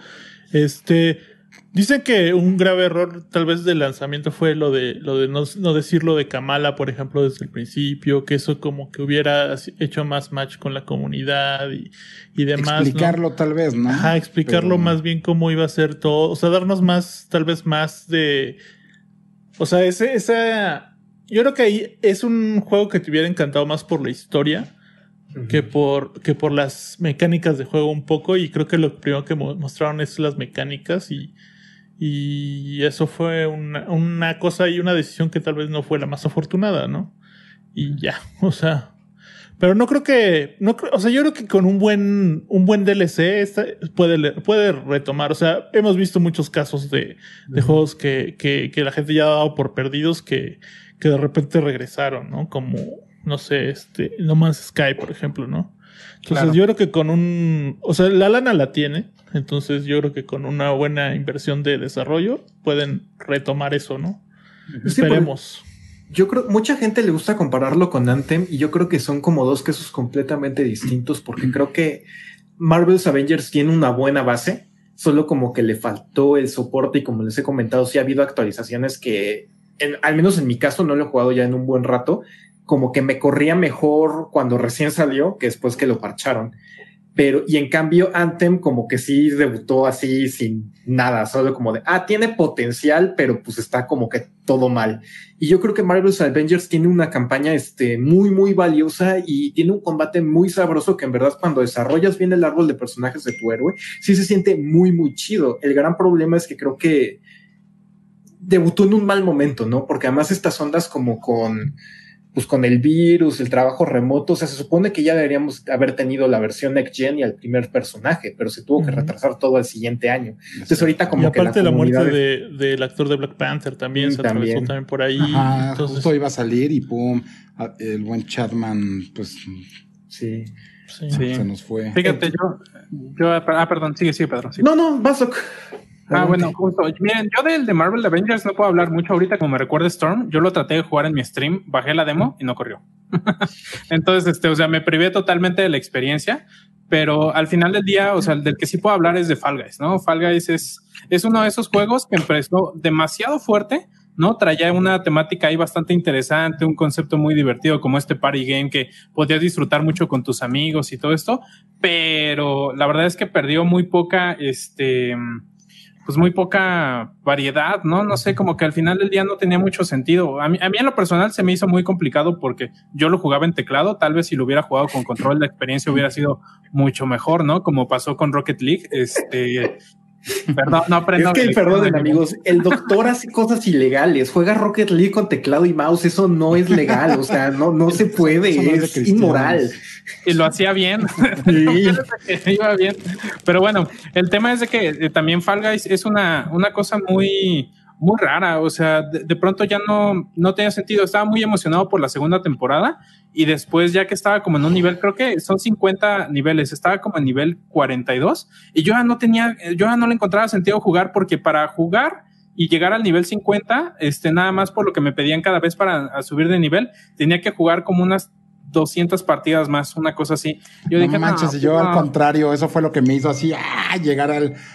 Dicen que un grave error tal vez del lanzamiento fue lo de no decirlo de Kamala, por ejemplo, desde el principio, que eso como que hubiera hecho más match con la comunidad y demás. Explicarlo, ¿no? Tal vez, ¿no? Ajá, explicarlo más bien cómo iba a ser todo. O sea, darnos tal vez más de... O sea, yo creo que ahí es un juego que te hubiera encantado más por la historia que por las mecánicas de juego un poco, y creo que lo primero que mostraron es las mecánicas y eso fue una cosa y una decisión que tal vez no fue la más afortunada, ¿no? Y ya, o sea, Pero no creo que, o sea, yo creo que con un buen DLC puede retomar. O sea, hemos visto muchos casos de juegos que la gente ya ha dado por perdidos que de repente regresaron, ¿no? Como, no sé, No Man's Sky, por ejemplo, ¿no? Entonces yo creo que o sea, la lana la tiene. Entonces yo creo que con una buena inversión de desarrollo pueden retomar eso, ¿no? Sí, esperemos. Yo creo mucha gente le gusta compararlo con Anthem y yo creo que son como dos casos completamente distintos porque creo que Marvel's Avengers tiene una buena base, solo como que le faltó el soporte y como les he comentado, sí ha habido actualizaciones que al menos en mi caso no lo he jugado ya en un buen rato, como que me corría mejor cuando recién salió que después que lo parcharon. Pero, y en cambio, Anthem como que sí debutó así sin nada, solo como de, tiene potencial, pero pues está como que todo mal. Y yo creo que Marvel's Avengers tiene una campaña muy, muy valiosa y tiene un combate muy sabroso que en verdad cuando desarrollas bien el árbol de personajes de tu héroe, sí se siente muy, muy chido. El gran problema es que creo que debutó en un mal momento, ¿no? Porque además estas ondas como con el virus, el trabajo remoto, o sea, se supone que ya deberíamos haber tenido la versión Next Gen y al primer personaje, pero se tuvo que retrasar todo al siguiente año. Entonces ahorita como que aparte la muerte del actor de Black Panther también se atravesó también por ahí. Ajá, entonces justo iba a salir y pum, el buen Chapman, pues sí. Se nos fue. Fíjate, perdón, sigue Pedro. Sí. No, vas. Bueno, justo. Miren, yo del de Marvel Avengers no puedo hablar mucho ahorita, como me recuerda Storm. Yo lo traté de jugar en mi stream, bajé la demo y no corrió. Entonces, o sea, me privé totalmente de la experiencia, pero al final del día, o sea, del que sí puedo hablar es de Fall Guys, ¿no? Fall Guys es uno de esos juegos que empezó demasiado fuerte, ¿no? Traía una temática ahí bastante interesante, un concepto muy divertido como este party game que podías disfrutar mucho con tus amigos y todo esto, pero la verdad es que perdió muy poca, pues muy poca variedad, ¿no? No sé, como que al final del día no tenía mucho sentido. A mí en lo personal se me hizo muy complicado porque yo lo jugaba en teclado, tal vez si lo hubiera jugado con control la experiencia hubiera sido mucho mejor, ¿no? Como pasó con Rocket League, Perdón, no aprendo. Es que, perdonen amigos, el doctor hace cosas ilegales, juega Rocket League con teclado y mouse, eso no es legal, o sea, no se puede, es inmoral. Y lo hacía bien, sí. Iba bien. Pero bueno, el tema es de que también Fall Guys es una cosa muy rara, o sea, de pronto ya no tenía sentido. Estaba muy emocionado por la segunda temporada y después ya que estaba como en un nivel, creo que son 50 niveles, estaba como en nivel 42 y yo ya no le encontraba sentido jugar porque para jugar y llegar al nivel 50, nada más por lo que me pedían cada vez para subir de nivel, tenía que jugar como unas 200 partidas más, una cosa así. Yo dije, manches, yo al contrario, eso fue lo que me hizo así, llegar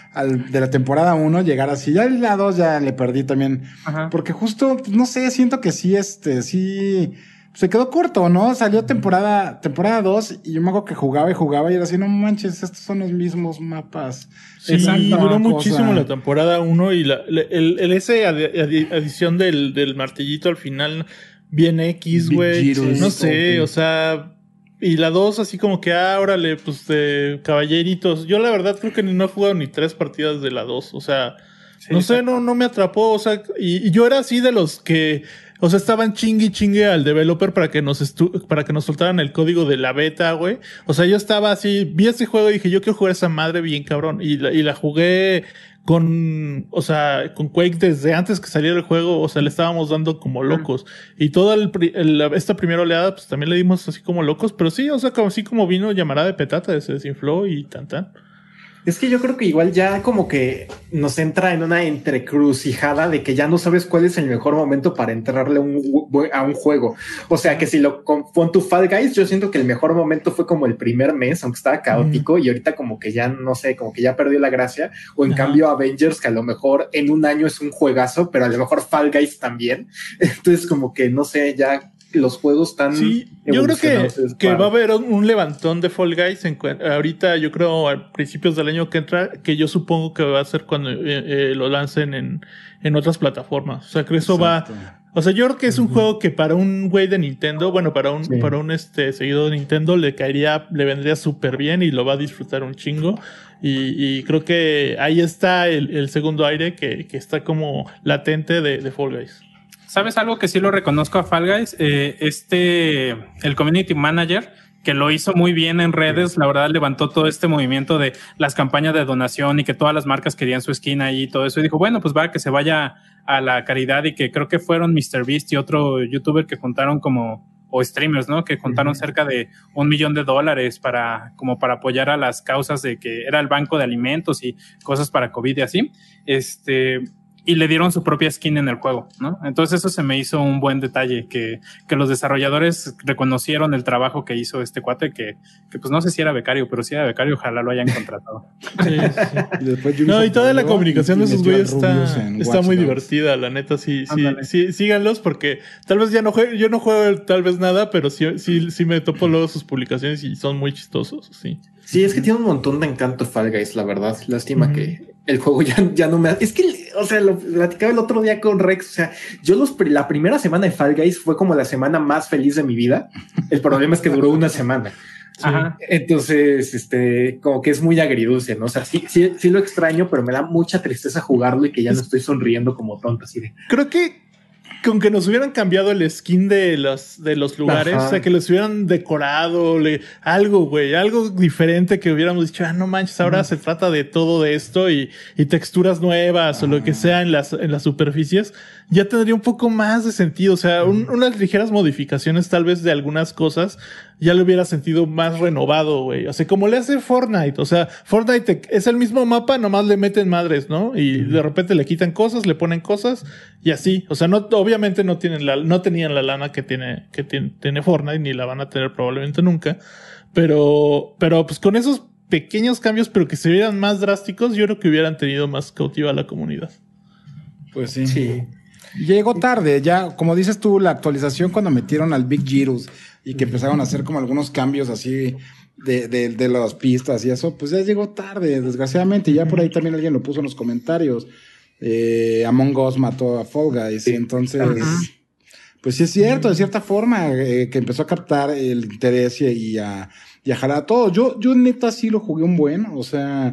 al de la temporada 1, llegar así, ya la 2 ya le perdí también, porque justo, no sé, siento que sí, sí, se quedó corto, ¿no? Salió temporada 2 y yo me acuerdo que jugaba y era así, no manches, estos son los mismos mapas. Sí, duró muchísimo la temporada 1 y esa adición del martillito al final... Bien X, güey. No sé, o sea... Y la 2 así como que, órale, pues de caballeritos. Yo la verdad creo que no he jugado ni 3 partidas de la 2. O sea, sí, no sé, no me atrapó. O sea, y yo era así de los que... O sea, estaban chingue al developer para que nos soltaran el código de la beta, güey. O sea, yo estaba así... Vi ese juego y dije, yo quiero jugar esa madre bien cabrón. Y la jugué... con Quake desde antes que saliera el juego, o sea, le estábamos dando como locos. Y toda esta primera oleada, pues también le dimos así como locos, pero sí, o sea, así como vino llamarada de petata, se desinfló y tan. Es que yo creo que igual ya como que nos entra en una entrecrucijada de que ya no sabes cuál es el mejor momento para entrarle a un juego. O sea, que si con tu Fall Guys, yo siento que el mejor momento fue como el primer mes, aunque estaba caótico, y ahorita como que ya, no sé, como que ya perdió la gracia. O en cambio Avengers, que a lo mejor en un año es un juegazo, pero a lo mejor Fall Guys también. Entonces como que, no sé, ya... los juegos tan... Sí, yo creo que va a haber un levantón de Fall Guys ahorita, yo creo a principios del año que entra, que yo supongo que va a ser cuando lo lancen en otras plataformas. O sea, que eso va... O sea, yo creo que es un juego que para un güey de Nintendo, bueno, para un seguidor de Nintendo le vendría súper bien y lo va a disfrutar un chingo. Y creo que ahí está el segundo aire que está como latente de Fall Guys. ¿Sabes algo que sí lo reconozco a Fall Guys? El community manager que lo hizo muy bien en redes. La verdad, levantó todo este movimiento de las campañas de donación y que todas las marcas querían su skin ahí y todo eso. Y dijo, bueno, pues va, que se vaya a la caridad, y que creo que fueron MrBeast y otro youtuber que juntaron o streamers, ¿no? Que juntaron cerca de $1 millón para apoyar a las causas de que era el banco de alimentos y cosas para COVID y así. Y le dieron su propia skin en el juego, ¿no? Entonces eso se me hizo un buen detalle, que los desarrolladores reconocieron el trabajo que hizo este cuate, que pues no sé si era becario, pero si era becario, ojalá lo hayan contratado. Sí. Y toda la comunicación de esos güeyes está muy divertida, la neta. Sí, síganlos, porque tal vez yo no juego tal vez nada, pero sí me topo luego sus publicaciones y son muy chistosos, sí. Sí, es que tiene un montón de encanto Fall Guys, la verdad. Lástima que el juego ya no me... Es que, o sea, lo platicaba el otro día con Rex. O sea, la primera semana de Fall Guys fue como la semana más feliz de mi vida. El problema es que duró una semana. Sí. Entonces, como que es muy agridulce, ¿no? O sea, sí lo extraño, pero me da mucha tristeza jugarlo y que ya no estoy sonriendo como tonto, así de... Creo que con que nos hubieran cambiado el skin de los lugares, o sea, que los hubieran decorado, algo diferente, que hubiéramos dicho, no manches, ahora se trata de todo de esto y texturas nuevas o lo que sea en las superficies, ya tendría un poco más de sentido. O sea, unas ligeras modificaciones tal vez de algunas cosas ya lo hubiera sentido más renovado, güey. O sea, como le hace Fortnite. O sea, Fortnite es el mismo mapa, nomás le meten madres, ¿no? Y de repente le quitan cosas, le ponen cosas y así. O sea, obviamente no tenían la lana que tiene Fortnite, ni la van a tener probablemente nunca. Pero pues con esos pequeños cambios, pero que se vieran más drásticos, yo creo que hubieran tenido más cautiva a la comunidad. Pues sí. Llegó tarde, ya, como dices tú, la actualización cuando metieron al Big Girus y que empezaron a hacer como algunos cambios así de las pistas y eso, pues ya llegó tarde, desgraciadamente. Ya por ahí también alguien lo puso en los comentarios. Among Us mató a Fall Guys, y entonces, pues sí es cierto, de cierta forma, que empezó a captar el interés y a jalar a todos. Yo neta sí lo jugué un buen, o sea...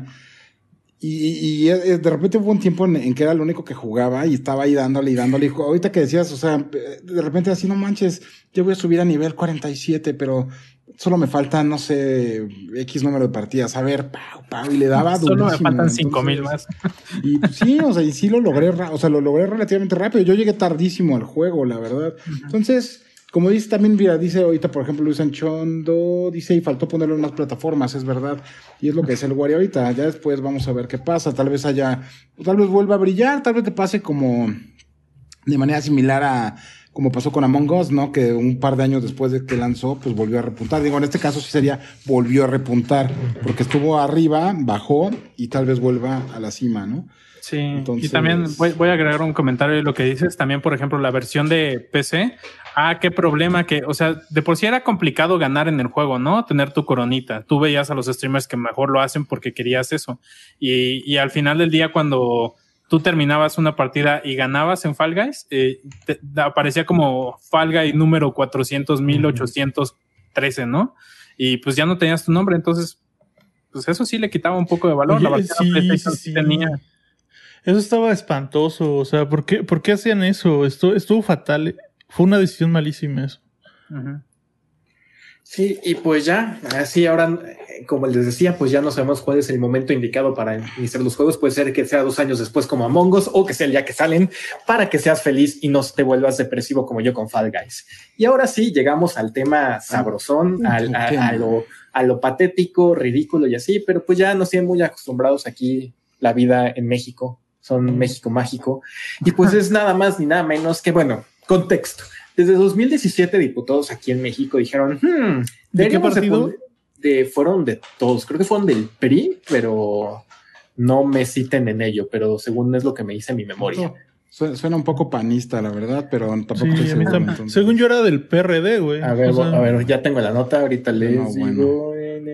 Y de repente hubo un tiempo en que era lo único que jugaba y estaba ahí dándole. Ahorita que decías, o sea, de repente así, no manches, yo voy a subir a nivel 47, pero solo me faltan, no sé, X número de partidas. A ver, pau, y le daba solo durísimo. Me faltan 5,000 más. Y pues, sí, o sea, y sí lo logré relativamente rápido. Yo llegué tardísimo al juego, la verdad. Entonces... Como dice también, mira, dice ahorita, por ejemplo, Luis Anchondo, dice, y faltó ponerlo en unas plataformas, es verdad. Y es lo que es el Wari ahorita. Ya después vamos a ver qué pasa. Tal vez vuelva a brillar, tal vez te pase como de manera similar a como pasó con Among Us, ¿no? Que un par de años después de que lanzó, pues volvió a repuntar. Digo, en este caso sí sería volvió a repuntar, porque estuvo arriba, bajó y tal vez vuelva a la cima, ¿no? Sí, entonces... Y también voy a agregar un comentario de lo que dices. También, por ejemplo, la versión de PC. Qué problema que, o sea, de por sí era complicado ganar en el juego, ¿no? Tener tu coronita. Tú veías a los streamers que mejor lo hacen porque querías eso. Y al final del día, cuando tú terminabas una partida y ganabas en Fall Guys, aparecía como Fall Guy número 400,813, ¿no? Y pues ya no tenías tu nombre. Entonces, pues eso sí le quitaba un poco de valor. Oye, la versión sí tenía... Eso estaba espantoso. O sea, ¿por qué hacían eso? Estuvo fatal. Fue una decisión malísima eso. Sí, y pues ya, así ahora, como les decía, pues ya no sabemos cuál es el momento indicado para iniciar los juegos. Puede ser que sea 2 años después como Among Us, o que sea el día que salen, para que seas feliz y no te vuelvas depresivo como yo con Fall Guys. Y ahora sí, llegamos al tema sabrosón, a lo patético, ridículo y así, pero pues ya nos tienen muy acostumbrados aquí la vida en México. Son México mágico. Y pues es nada más ni nada menos que, bueno, contexto. Desde 2017 diputados aquí en México dijeron, ¿de qué partido? Fueron de todos. Creo que fueron del PRI, pero no me citen en ello, pero según es lo que me dice mi memoria. Suena un poco panista, la verdad, pero tampoco estoy seguro. Según yo era del PRD, güey. A ver, ya tengo la nota, ahorita les digo.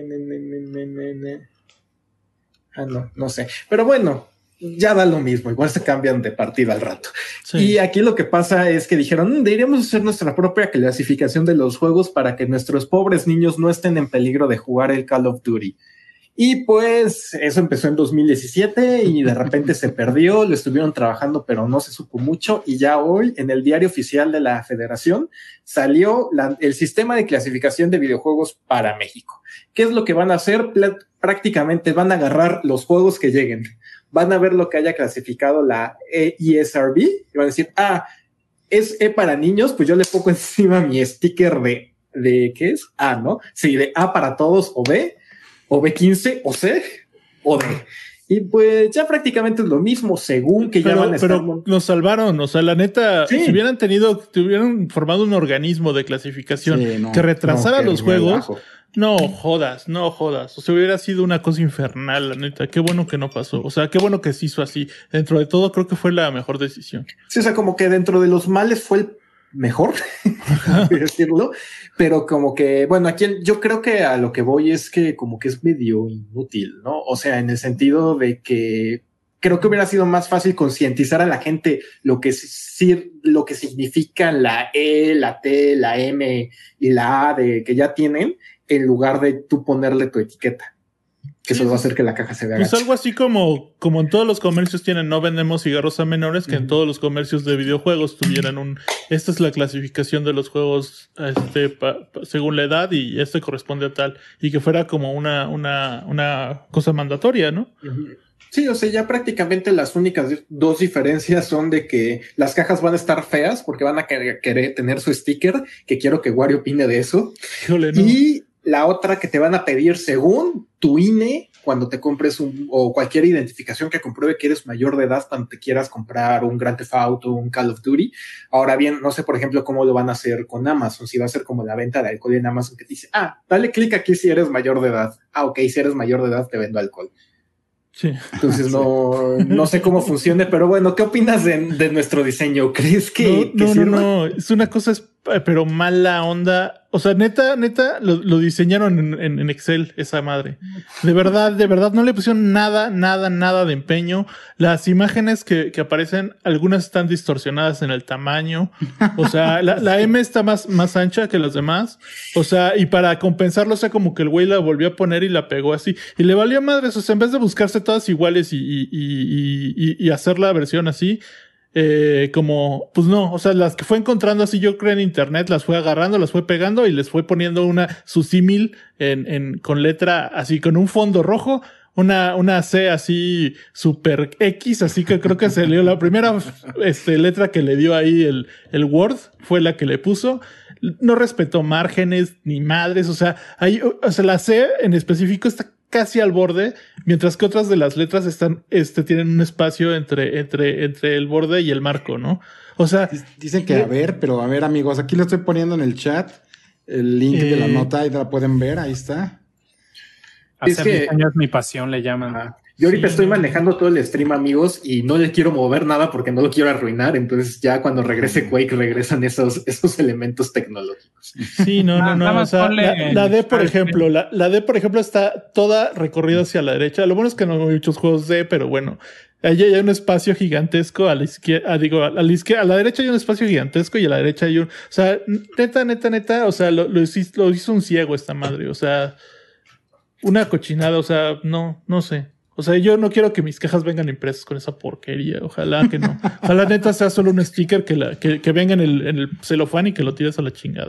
No sé. Pero bueno, ya da lo mismo, igual se cambian de partido al rato. Sí. Y aquí lo que pasa es que dijeron, deberíamos hacer nuestra propia clasificación de los juegos para que nuestros pobres niños no estén en peligro de jugar el Call of Duty. Y pues eso empezó en 2017 y de repente se perdió, lo estuvieron trabajando, pero no se supo mucho. Y ya hoy en el diario oficial de la Federación salió el sistema de clasificación de videojuegos para México. ¿Qué es lo que van a hacer? Prácticamente van a agarrar los juegos que lleguen, van a ver lo que haya clasificado la ESRB y van a decir, es E para niños, pues yo le pongo encima mi sticker de ¿qué es? A, ¿no? Sí, de A para todos o B. O B15, o C, o D. Y pues ya prácticamente es lo mismo, según que ya van a estar... Pero nos salvaron, o sea, la neta, si hubieran formado un organismo de clasificación que retrasara los juegos, no jodas. O sea, hubiera sido una cosa infernal, la neta. Qué bueno que no pasó. O sea, qué bueno que se hizo así. Dentro de todo, creo que fue la mejor decisión. Sí, o sea, como que dentro de los males fue el mejor, decirlo, pero como que, bueno, aquí yo creo que a lo que voy es que como que es medio inútil, ¿no? O sea, en el sentido de que creo que hubiera sido más fácil concientizar a la gente lo que significan la E, la T, la M y la A de que ya tienen, en lugar de tú ponerle tu etiqueta. Que eso va a hacer que la caja se vea pues algo así como en todos los comercios tienen no vendemos cigarros a menores, que en todos los comercios de videojuegos tuvieran esta es la clasificación de los juegos según la edad y este corresponde a tal, y que fuera como una cosa mandatoria, ¿no? Sí, o sea, ya prácticamente las únicas dos diferencias son de que las cajas van a estar feas porque van a querer tener su sticker, que quiero que Wario opine de eso. Híjole, no. Y la otra que te van a pedir según tu INE cuando te compres o cualquier identificación que compruebe que eres mayor de edad cuando te quieras comprar un Grand Theft Auto, un Call of Duty. Ahora bien, no sé, por ejemplo, cómo lo van a hacer con Amazon, si va a ser como la venta de alcohol en Amazon que te dice, dale clic aquí si eres mayor de edad. Ok, si eres mayor de edad te vendo alcohol. Sí. Entonces no sé cómo funcione, pero bueno, ¿qué opinas de nuestro diseño? ¿Crees que no, es una cosa pero mala onda. O sea, neta, lo diseñaron en Excel, esa madre. De verdad, no le pusieron nada de empeño. Las imágenes que aparecen, algunas están distorsionadas en el tamaño. O sea, la M está más ancha que las demás. O sea, y para compensarlo, o sea, como que el güey la volvió a poner y la pegó así. Y le valió madres. O sea, en vez de buscarse todas iguales y hacer la versión así, pues no, o sea, las que fue encontrando así, yo creo en internet, las fue agarrando, las fue pegando y les fue poniendo su símil con letra así, con un fondo rojo, una C así super X, así que creo que se dio la primera letra que le dio ahí el Word, fue la que le puso. No respetó márgenes ni madres, o sea, la C en específico está casi al borde, mientras que otras de las letras tienen un espacio entre el borde y el marco, ¿no? O sea, dicen que a ver, amigos, aquí lo estoy poniendo en el chat, el link de la nota, ahí la pueden ver, ahí está. Hacer diseño es mi pasión, le llaman. Yo ahorita estoy manejando todo el stream, amigos, y no le quiero mover nada porque no lo quiero arruinar. Entonces ya cuando regrese Quake regresan esos elementos tecnológicos. Sí, no. O sea, la D, por ejemplo, la D, por ejemplo, está toda recorrida hacia la derecha. Lo bueno es que no hay muchos juegos D, pero bueno, allí hay un espacio gigantesco a la izquierda, a la derecha hay un espacio gigantesco y a la derecha hay o sea, neta, o sea, lo hizo un ciego esta madre, o sea, una cochinada, o sea, no sé. O sea, yo no quiero que mis cajas vengan impresas con esa porquería. Ojalá que no. Ojalá neta sea solo un sticker que venga en el celofán y que lo tires a la chingada.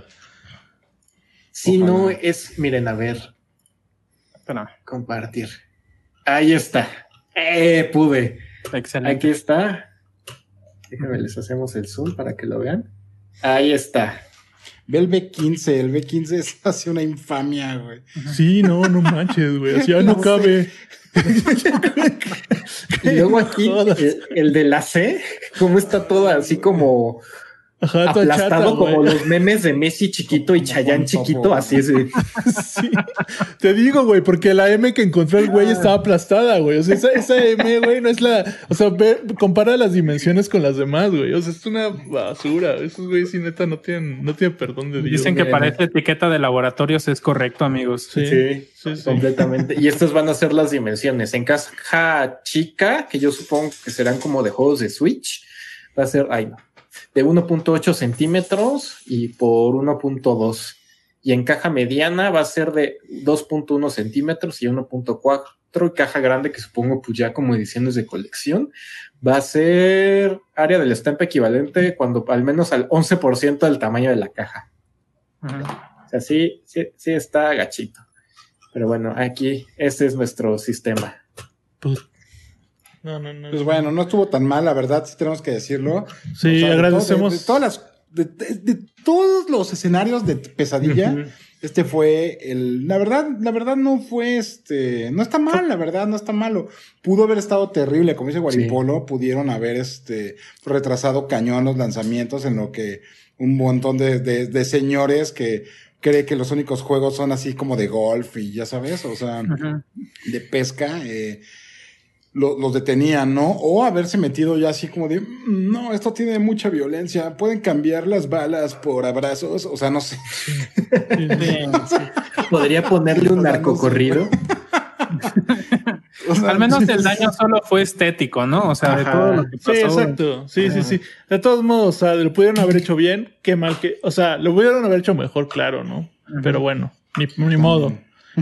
Sí, ojalá. No es... Miren, a ver. Espera. Compartir. Ahí está. Pude. Excelente. Aquí está. Déjenme, les hacemos el zoom para que lo vean. Ahí está. Ve el B15 es así una infamia, güey. Sí, no manches, güey. Así ya no cabe. Y luego aquí el de la C, como está todo así como aplastado, chata, como los memes de Messi chiquito y Chayanne chiquito, así es. Sí. Te digo, güey, porque la M que encontró el güey estaba aplastada, güey. O sea, esa M, güey, no es la... O sea, compara las dimensiones con las demás, güey. O sea, es una basura. Esos güeyes, sí, neta, no tienen perdón de Dios. Dicen que para esta etiqueta de laboratorios es correcto, amigos. Sí, completamente. Y estas van a ser las dimensiones. En caja chica, que yo supongo que serán como de juegos de Switch, va a ser... de 1.8 centímetros y por 1.2. y en caja mediana va a ser de 2.1 centímetros y 1.4, y caja grande, que supongo pues ya como ediciones de colección, va a ser área del estampe equivalente cuando al menos al 11% del tamaño de la caja. O sea, sí está gachito. Pero bueno, aquí este es nuestro sistema. Pues, no. Pues bueno, no estuvo tan mal, la verdad, sí tenemos que decirlo. Sí, o sea, agradecemos. De todos los escenarios de pesadilla, este fue la verdad no fue no está mal, la verdad, no está malo. Pudo haber estado terrible, como dice Guaripolo, sí. Pudieron haber retrasado cañón los lanzamientos, en lo que un montón de señores que cree que los únicos juegos son así como de golf y ya sabes, o sea, de pesca, los detenían, ¿no? O haberse metido ya así como de, no, esto tiene mucha violencia, pueden cambiar las balas por abrazos, o sea, no sé. Sí. ¿Podría ponerle un narcocorrido? O sea, al menos el daño solo fue estético, ¿no? O sea, de todo lo que pasó. Sí, exacto. Sí. De todos modos, o sea, lo pudieron haber hecho bien, qué mal que... O sea, lo pudieron haber hecho mejor, claro, ¿no? Pero bueno, ni modo.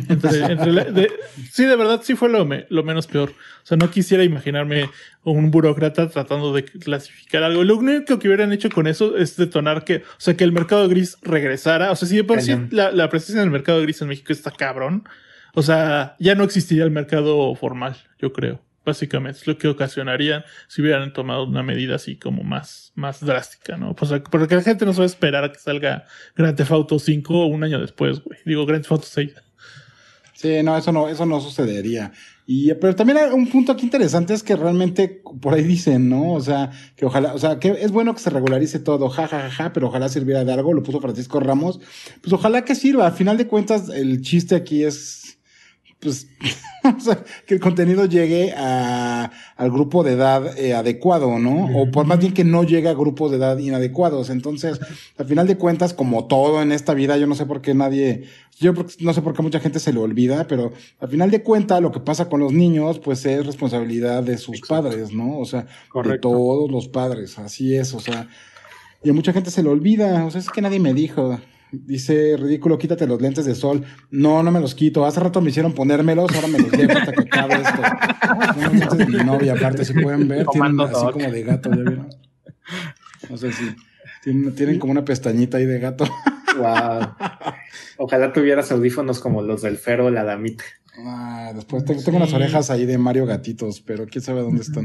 Sí, de verdad, sí fue lo menos peor. O sea, no quisiera imaginarme un burócrata tratando de clasificar algo. Lo único que hubieran hecho con eso es detonar que el mercado gris regresara. O sea, si de por sí la presencia del mercado gris en México está cabrón, o sea, ya no existiría el mercado formal, yo creo. Básicamente es lo que ocasionaría si hubieran tomado una medida así como más drástica, ¿no? O sea, porque la gente no suele esperar a que salga Grand Theft Auto 5 un año después, güey. Digo, Grand Theft Auto 6. Sí, no, eso no sucedería. Pero también hay un punto aquí interesante, es que realmente por ahí dicen, ¿no? O sea, que ojalá, o sea, que es bueno que se regularice todo, pero ojalá sirviera de algo, lo puso Francisco Ramos. Pues ojalá que sirva. Al final de cuentas, el chiste aquí es, pues, o sea, que el contenido llegue al grupo de edad adecuado, ¿no? O por más bien que no llegue a grupos de edad inadecuados. Entonces, al final de cuentas, como todo en esta vida, yo no sé por qué mucha gente se le olvida, pero al final de cuentas, lo que pasa con los niños, pues es responsabilidad de sus padres, ¿no? O sea, de todos los padres, así es, o sea, y a mucha gente se le olvida, o sea, es que nadie me dijo. Dice, ridículo, quítate los lentes de sol. No me los quito. Hace rato me hicieron ponérmelos, ahora me los dejo hasta que acabe esto. Son lentes de mi novia, aparte, si pueden ver, tienen así como de gato, ¿ya vieron? No sé si tienen como una pestañita ahí de gato. Wow. Ojalá tuvieras audífonos como los del Fero, la damita. Después tengo unas orejas ahí de Mario Gatitos, pero quién sabe dónde están.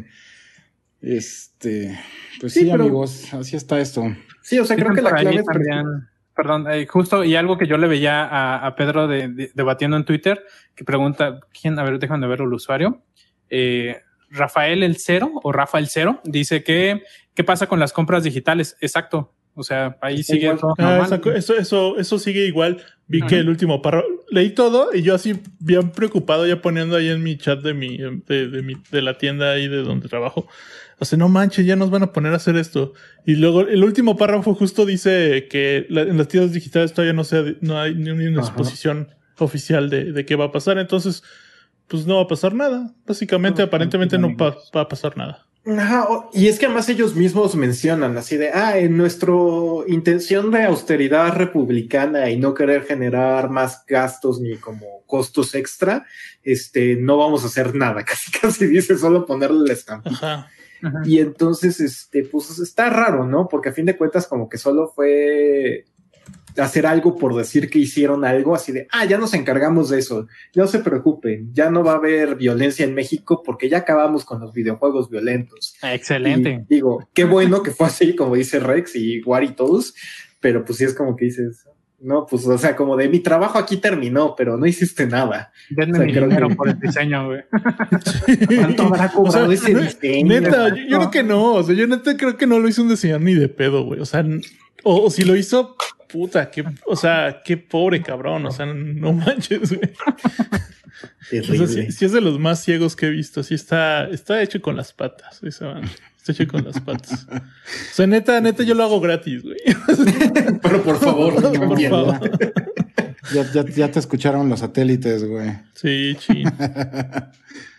Pues sí, pero, amigos, así está esto. Sí, o sea, creo que la clave es Perdón, justo, y algo que yo le veía a Pedro debatiendo en Twitter, que pregunta, ¿quién? A ver, déjame ver el usuario. Rafael el Cero, o Rafa el Cero, dice que, ¿qué pasa con las compras digitales? Exacto. O sea, ahí sigue todo normal. Eso sigue igual. Vi que el último párrafo, leí todo y yo así bien preocupado ya poniendo ahí en mi chat de la tienda ahí de donde trabajo. O sea, no manches, ya nos van a poner a hacer esto. Y luego el último párrafo justo dice que en las tiendas digitales todavía no hay ni una exposición oficial de qué va a pasar. Entonces, pues no va a pasar nada. Básicamente, aparentemente no va a pasar nada. Ajá, y es que además ellos mismos mencionan así de, en nuestra intención de austeridad republicana y no querer generar más gastos ni como costos extra, no vamos a hacer nada. Casi dice solo ponerle el estampa. Ajá. Y entonces, pues está raro, ¿no? Porque a fin de cuentas como que solo fue hacer algo por decir que hicieron algo, así de, ya nos encargamos de eso, no se preocupen, ya no va a haber violencia en México porque ya acabamos con los videojuegos violentos. Excelente. Y digo, qué bueno que fue así, como dice Rex y Wari y todos, pero pues sí es como que dices, no, pues, o sea, como de mi trabajo aquí terminó, pero no hiciste nada. Denme mi dinero por el diseño, güey. ¿Cuánto habrá cobrado ese diseño? Neta, yo creo que no, o sea, yo neta creo que no lo hizo un diseñador ni de pedo, güey, o sea, o si lo hizo, puta, qué pobre cabrón, o sea, no manches, güey. Terrible. O sea, sí es de los más ciegos que he visto, sí está hecho con las patas, esa banda. Está hecho con las patas. O sea, neta, yo lo hago gratis, güey. Pero por favor, por favor. Ya te escucharon los satélites, güey. Sí, ching.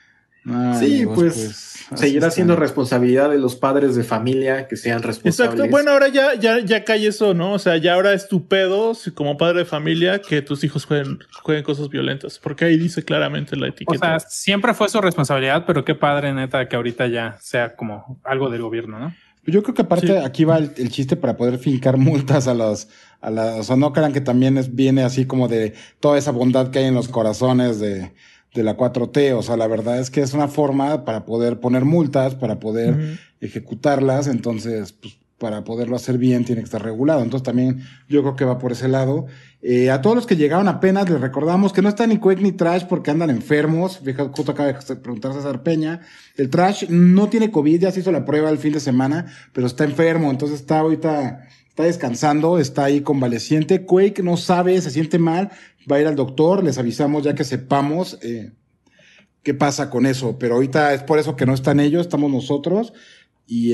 Sí, Dios, pues seguirá siendo responsabilidad de los padres de familia que sean responsables. Exacto. Bueno, ahora ya cae eso, ¿no? O sea, ya ahora es tu pedo como padre de familia que tus hijos jueguen cosas violentas, porque ahí dice claramente la etiqueta. O sea, siempre fue su responsabilidad, pero qué padre, neta, que ahorita ya sea como algo del gobierno, ¿no? Yo creo que aparte aquí va el chiste para poder fincar multas o sea, no crean que también viene así como de toda esa bondad que hay en los corazones de la 4T, o sea, la verdad es que es una forma para poder poner multas, para poder ejecutarlas, entonces, pues, para poderlo hacer bien tiene que estar regulado, entonces también yo creo que va por ese lado. A todos los que llegaron apenas les recordamos que no está ni Quake ni Trash porque andan enfermos, fíjate, justo acaba de preguntar César Peña, el Trash no tiene COVID, ya se hizo la prueba el fin de semana, pero está enfermo, entonces está descansando, está ahí convaleciente. Quake no sabe, se siente mal, va a ir al doctor, les avisamos ya que sepamos qué pasa con eso, pero ahorita es por eso que no están ellos, estamos nosotros, y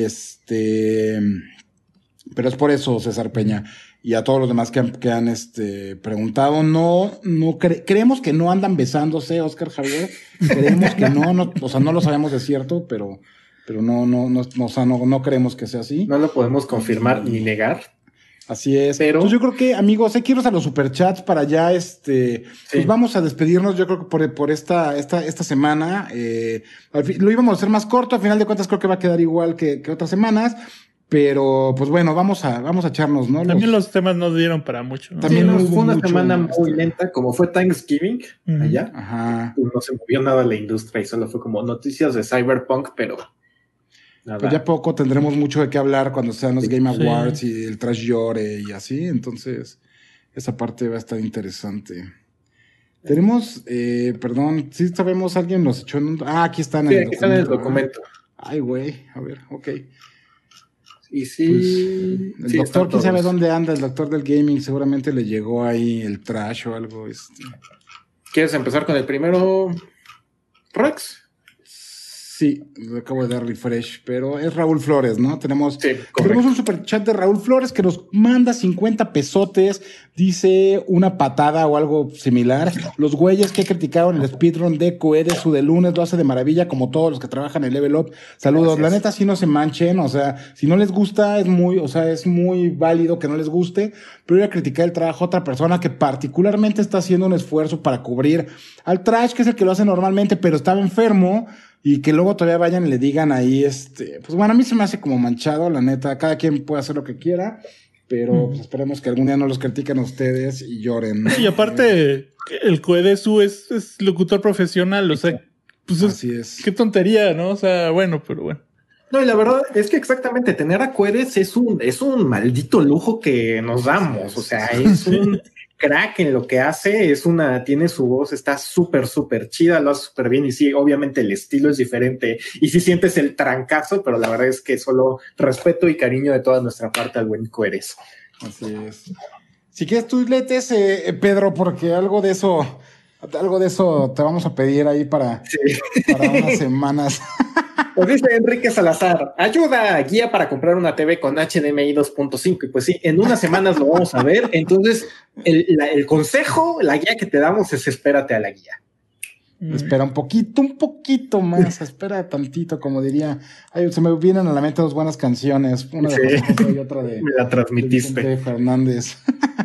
pero es por eso, César Peña, y a todos los demás que han preguntado, creemos que no andan besándose, Oscar Javier, creemos que no, o sea, no lo sabemos de cierto, pero no creemos que sea así. No lo podemos confirmar ni negar. Así es. Pero entonces yo creo que, amigos, hay que irnos a los superchats para ya pues vamos a despedirnos, yo creo que por esta semana. Lo íbamos a hacer más corto, al final de cuentas creo que va a quedar igual que otras semanas. Pero, pues bueno, vamos a echarnos, ¿no? También los temas no dieron para mucho, ¿no? También fue una semana muy lenta, como fue Thanksgiving allá. Ajá. No se movió nada la industria y solo fue como noticias de Cyberpunk, pero nada. Pues ya poco tendremos mucho de qué hablar cuando sean los Game Awards y el Trash Llore y así, entonces esa parte va a estar interesante. Tenemos, perdón, sí sabemos, alguien nos echó en un... aquí están en el documento. Ay, güey, a ver, ok. Y sí, pues, el doctor, quién sabe dónde anda, el doctor del gaming, seguramente le llegó ahí el trash o algo. ¿Quieres empezar con el primero, Rex? Sí, le acabo de dar refresh, pero es Raúl Flores, ¿no? Tenemos un super chat de Raúl Flores que nos manda 50 pesotes, dice una patada o algo similar. Los güeyes que criticaron el speedrun de Coedesu de lunes lo hace de maravilla, como todos los que trabajan en Level Up. Saludos. Gracias. La neta, sí no se manchen, o sea, si no les gusta, es muy válido que no les guste, pero ir a criticar el trabajo a otra persona que particularmente está haciendo un esfuerzo para cubrir al trash, que es el que lo hace normalmente, pero estaba enfermo. Y que luego todavía vayan y le digan ahí, pues bueno, a mí se me hace como manchado, la neta, cada quien puede hacer lo que quiera, pero pues esperemos que algún día no los critiquen a ustedes y lloren, ¿no? Y aparte, el Coedesu es locutor profesional, o sea, pues así es. Qué tontería, ¿no? O sea, bueno, pero bueno. No, y la verdad es que exactamente, tener a Cuedes es un maldito lujo que nos damos, o sea, es un crack en lo que hace, tiene su voz, está súper, súper chida, lo hace súper bien y sí, obviamente el estilo es diferente y sí sientes el trancazo, pero la verdad es que solo respeto y cariño de toda nuestra parte al buen Cuedes. Así es. Si quieres tus letes, Pedro, porque algo de eso te vamos a pedir ahí para unas semanas. Pues dice Enrique Salazar, ayuda, guía para comprar una TV con HDMI 2.5. Y pues sí, en unas semanas lo vamos a ver. Entonces, el consejo, la guía que te damos es espérate a la guía. Espera un poquito más, espera tantito, como diría. Se me vienen a la mente dos buenas canciones, una de José y otra de... Me la transmitiste. De Fernández.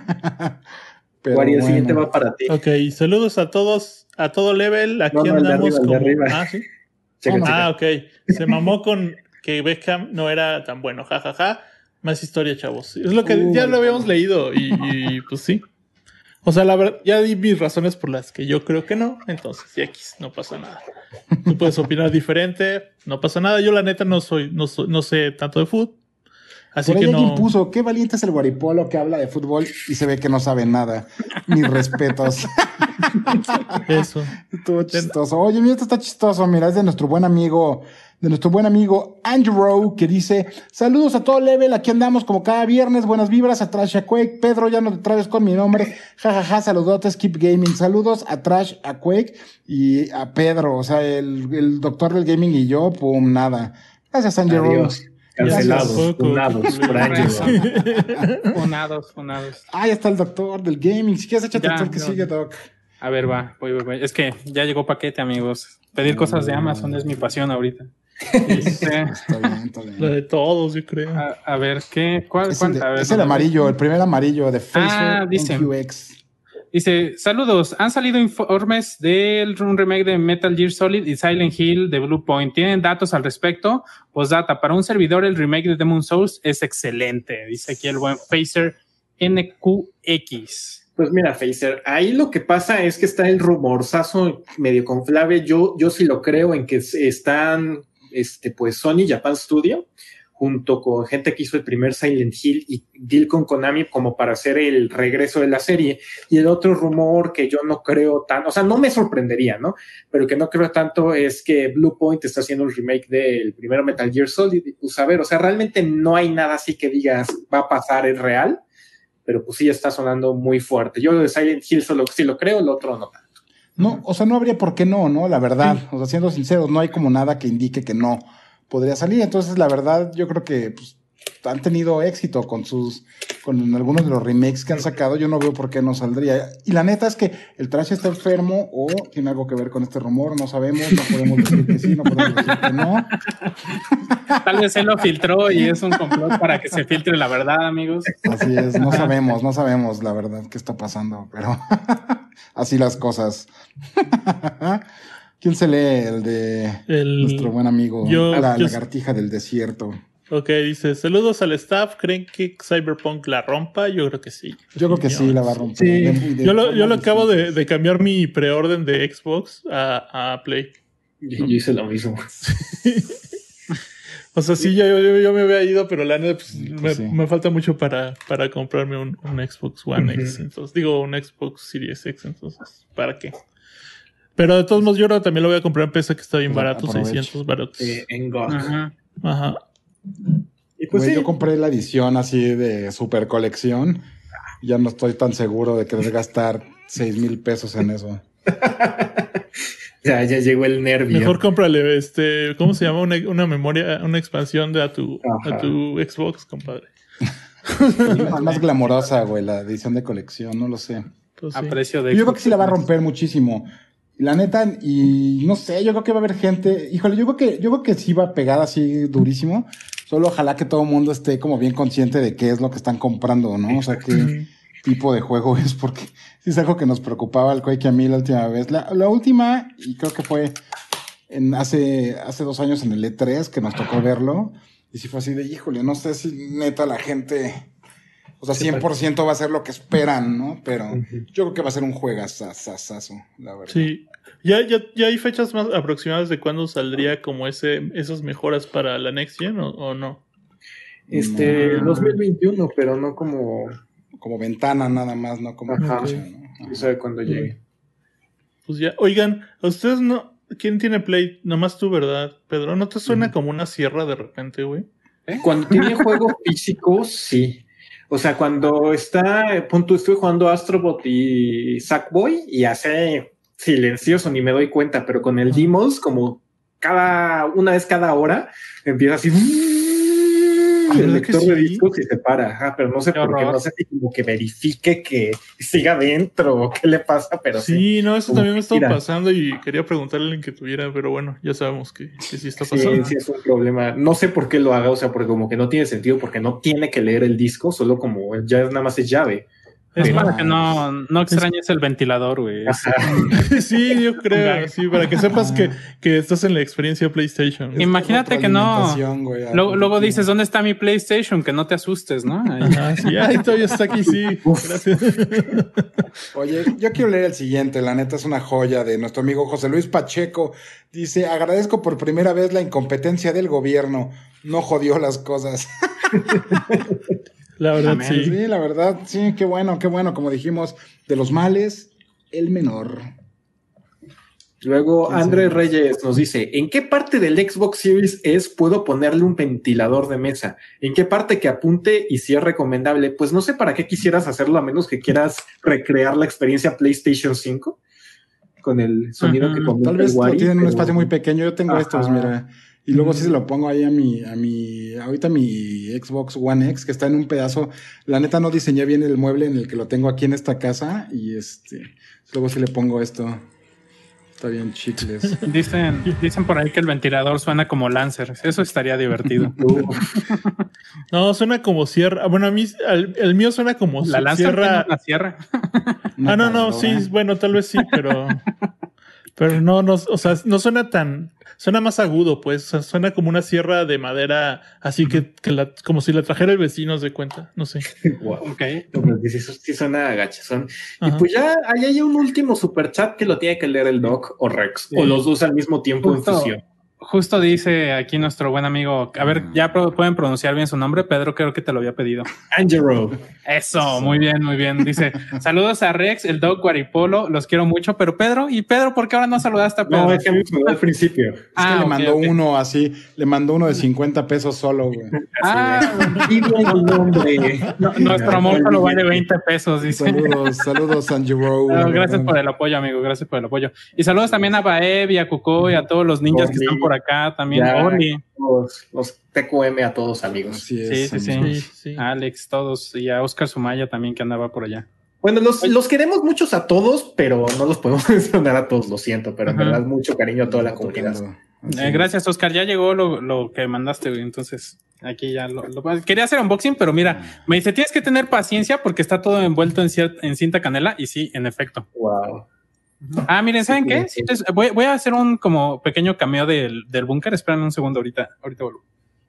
Pero Guari, el siguiente va para ti. Ok, saludos a todos, a todo level. Aquí andamos el de arriba. Ah, ¿sí? Checa. Ok. Se mamó con que Beckham no era tan bueno. Ja. Más historia, chavos. Es lo que ya lo habíamos leído y pues sí. O sea, la verdad, ya di mis razones por las que yo creo que no. Entonces, X, no pasa nada. Tú puedes opinar diferente, no pasa nada. Yo la neta no sé tanto de fútbol. Así por ahí que alguien puso, qué valiente es el Guaripolo que habla de fútbol y se ve que no sabe nada. Mis respetos. Eso. Estuvo chistoso. Oye, mira, esto está chistoso. Mira, es de nuestro buen amigo Andrew, que dice, saludos a todo level, aquí andamos como cada viernes, buenas vibras a Trash, a Quake, Pedro, ya no te traes con mi nombre, jajaja, saludotes, keep gaming, saludos a Trash, a Quake y a Pedro, o sea, el doctor del gaming y yo, pum, nada. Gracias, Andrew. Adiós. Cancelados, Funados. Ah, ya está el doctor del gaming. Si quieres, échate el que sigue, Doc. A ver, voy. Es que ya llegó paquete, amigos. Pedir cosas de Amazon es mi pasión ahorita. Está bien. La de todos, yo creo. A ver, ¿cuál? Es el amarillo, el primer amarillo de Facebook QX. Dice, saludos, han salido informes del remake de Metal Gear Solid y Silent Hill de Blue Point. ¿Tienen datos al respecto? Postdata, para un servidor el remake de Demon's Souls es excelente, dice aquí el buen Phaser NQX. Pues mira, Phaser, ahí lo que pasa es que está el rumorzazo medio conflave. Yo sí lo creo en que están pues Sony Japan Studio junto con gente que hizo el primer Silent Hill y deal con Konami como para hacer el regreso de la serie. Y el otro rumor que yo no creo tanto, o sea, no me sorprendería, ¿no? Pero que no creo tanto es que Blue Point está haciendo el remake del primero Metal Gear Solid. Pues a ver, o sea, realmente no hay nada así que digas va a pasar, es real. Pero pues sí está sonando muy fuerte. Yo de Silent Hill solo sí lo creo, el otro no tanto. No, o sea, no habría por qué no, la verdad. Sí. O sea, siendo sinceros, no hay como nada que indique que no podría salir. Entonces, la verdad, yo creo que pues, han tenido éxito con algunos de los remakes que han sacado. Yo no veo por qué no saldría. Y la neta es que el Trash está enfermo o tiene algo que ver con este rumor. No sabemos, no podemos decir que sí, no podemos decir que no. Tal vez él lo filtró y es un complot para que se filtre la verdad, amigos. Así es, no sabemos la verdad qué está pasando, pero así las cosas. ¿Quién se lee? El de nuestro buen amigo, la lagartija del desierto. Ok, dice, saludos al staff, ¿creen que Cyberpunk la rompa? Yo creo que sí. Yo creo que sí, la va a romper. Sí. Yo lo acabo de cambiar mi preorden de Xbox a Play. Yo hice lo mismo. O sea, sí, yo me había ido, pero la neta, pues, me falta mucho para comprarme un Xbox One X. Entonces, digo, un Xbox Series X, entonces, ¿para qué? Pero de todos modos, yo ahora también lo voy a comprar en PC, que está bien barato, $600. En GOG. Ajá. Y pues yo compré la edición así de super colección. Ya no estoy tan seguro de querer gastar 6,000 pesos en eso. Ya llegó el nervio. Mejor cómprale, ¿cómo se llama? Una memoria, una expansión a tu Xbox, compadre. Más glamorosa, güey, la edición de colección, no lo sé. Pues a precio de Yo creo que sí la va a romper muchísimo. La neta, y no sé, yo creo que va a haber gente, híjole, yo creo que sí va a pegar así durísimo. Solo ojalá que todo el mundo esté como bien consciente de qué es lo que están comprando, ¿no? O sea, qué tipo de juego es, porque sí es algo que nos preocupaba al Quake a mí la última vez. La última, y creo que fue hace 2 años en el E3 que nos tocó verlo, y sí fue así de, híjole, no sé si neta la gente, o sea, 100% va a ser lo que esperan, ¿no? Pero yo creo que va a ser un juegazazazo, la verdad. Sí. ¿Ya hay fechas más aproximadas de cuándo saldría como esas mejoras para la Next Gen o no? 2021, pero no como ventana nada más, no como fecha, ¿no? No sabe cuándo llegue. Pues ya, oigan, a ustedes no, ¿quién tiene Play? Nomás tú, ¿verdad, Pedro? ¿No te suena como una sierra de repente, güey? Cuando tiene juegos físicos, sí. O sea, cuando estoy jugando Astrobot y Sackboy y hace silencioso, ni me doy cuenta, pero con el Deimos, como una vez cada hora, empieza así el lector de discos y se para. Pero no sé por qué, no sé si como que verifique que siga dentro o qué le pasa, pero sí. No, eso también me estaba pasando y quería preguntarle a alguien que tuviera, pero bueno, ya sabemos que sí está pasando. Sí, es un problema. No sé por qué lo haga, o sea, porque como que no tiene sentido, porque no tiene que leer el disco, solo como ya nada más es llave. Es para que no extrañes el ventilador, güey. Sí, yo creo. Sí, para que sepas que estás en la experiencia PlayStation. Imagínate que no. Luego dices, ¿dónde está mi PlayStation? Que no te asustes, ¿no? Sí, todavía está aquí, sí. Gracias. Oye, yo quiero leer el siguiente. La neta es una joya de nuestro amigo José Luis Pacheco. Dice, agradezco por primera vez la incompetencia del gobierno. No jodió las cosas. La verdad, sí. Sí, la verdad, sí, qué bueno. Como dijimos, de los males, el menor. Luego, Andrés Reyes nos dice, ¿en qué parte del Xbox Series S puedo ponerle un ventilador de mesa? ¿En qué parte que apunte y si es recomendable? Pues no sé para qué quisieras hacerlo, a menos que quieras recrear la experiencia PlayStation 5 con el sonido que comenta. Tal vez tienen un espacio muy pequeño. Yo tengo estos, mira. Y luego sí se lo pongo ahí ahorita mi Xbox One X, que está en un pedazo. La neta no diseñé bien el mueble en el que lo tengo aquí en esta casa. Y luego sí le pongo esto. Está bien chicles. Dicen por ahí que el ventilador suena como Lancer. Eso estaría divertido. No, suena como sierra. Bueno, a mí el mío suena como la Lancer sierra. Una sierra. No, sí, bueno, tal vez sí, pero no, o sea, no suena tan, suena más agudo, pues, o sea, suena como una sierra de madera, así que como si la trajera el vecino, se cuenta, no sé. Wow. Okay. Sí suena agachazón. Y pues ya ahí hay un último super chat que lo tiene que leer el Doc o Rex, o los dos al mismo tiempo en fusión. Justo dice aquí nuestro buen amigo, a ver, ya pueden pronunciar bien su nombre, Pedro, creo que te lo había pedido. Angelo. Eso, muy bien. Dice, saludos a Rex, el Doc, Guaripolo, los quiero mucho, pero Pedro, ¿por qué ahora no saludaste a Pedro? No, es que me saludó al principio. Es que le mandó uno así, le mandó uno de 50 pesos solo, güey. Nuestro amor solo vale 20 pesos, dice. Saludos, Angelo. Gracias por el apoyo, amigo, gracias por el apoyo. Y saludos también a Baev y a Cuco y a todos los ninjas que están por acá también. Los TQM a todos, amigos. Sí. Alex, todos, y a Oscar Sumaya también, que andaba por allá. Bueno, los queremos muchos a todos, pero no los podemos mencionar a todos, lo siento, pero en verdad mucho cariño a toda la comunidad. Gracias, Oscar, ya llegó lo que mandaste, entonces aquí ya quería hacer unboxing, pero mira, me dice, tienes que tener paciencia porque está todo envuelto en cinta canela, y sí, en efecto. Wow. Miren, ¿saben qué? Entonces, voy a hacer un como pequeño cameo del búnker. Esperen un segundo, ahorita vuelvo.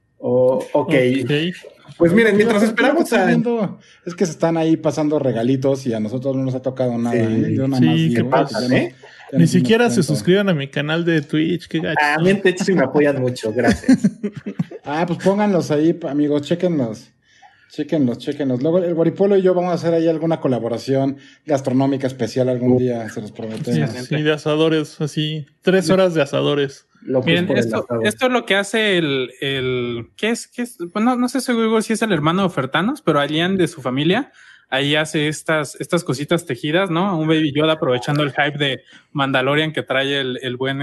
Okay. Pues miren, mientras esperamos es que se están ahí pasando regalitos y a nosotros no nos ha tocado nada. ¿Qué pasa? Ni siquiera se suscriban a mi canal de Twitch. Qué gacho. Mente, sí me apoyan mucho, gracias. Pues pónganlos ahí, amigos, chéquenlos. Luego el Guaripolo y yo vamos a hacer ahí alguna colaboración gastronómica especial algún día, se los prometemos. Sí, de asadores, así, 3 horas de asadores. Miren, esto es lo que hace el ¿qué es? Bueno, no sé seguro si es el hermano de Ofertanos, pero Alian de su familia, ahí hace estas cositas tejidas, ¿no? Un Baby Yoda aprovechando el hype de Mandalorian que trae el buen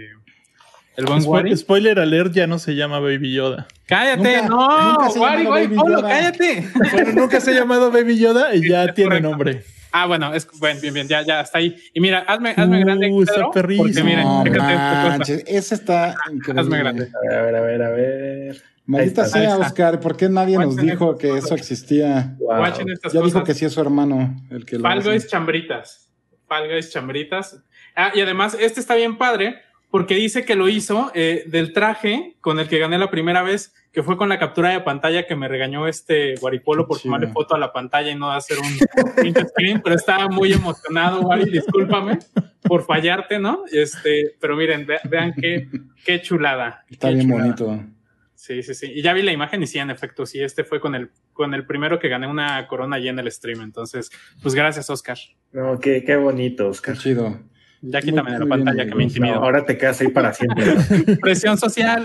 Wari. Spoiler alert, ya no se llama Baby Yoda. ¡Cállate! Wari, Polo, cállate. Bueno, nunca se ha llamado Baby Yoda y ya tiene nombre. Bueno, bien, ya está ahí. Y mira, hazme grande, Pedro, porque miren, ese está increíble. Hazme grande. A ver. Maldita sea, Oscar, ¿por qué nadie nos dijo que eso existía? Wow. Ya dijo que sí es su hermano el que lo hace. Fall Guys chambritas. Y además, este está bien padre, porque dice que lo hizo del traje con el que gané la primera vez, que fue con la captura de pantalla que me regañó Guaripolo por tomarle foto a la pantalla y no hacer un print screen, pero estaba muy emocionado, Wari, discúlpame por fallarte, ¿no? Pero miren, vean qué chulada. Está bien bonito. Sí. Y ya vi la imagen y sí, en efecto, sí, fue con el primero que gané una corona allí en el stream. Entonces, pues gracias, Oscar. No, qué bonito, Oscar. Qué chido. Ya quítame de la pantalla que me intimida. Ahora te quedas ahí para siempre. Presión social.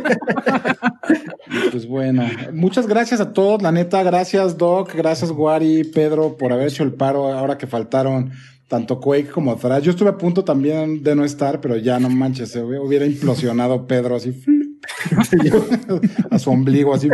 Pues bueno, muchas gracias a todos, la neta, gracias Doc, gracias Wari, Pedro por haber hecho el paro ahora que faltaron tanto Quake como Thrash. Yo estuve a punto también de no estar, pero ya no manches, se hubiera implosionado Pedro así a su ombligo así.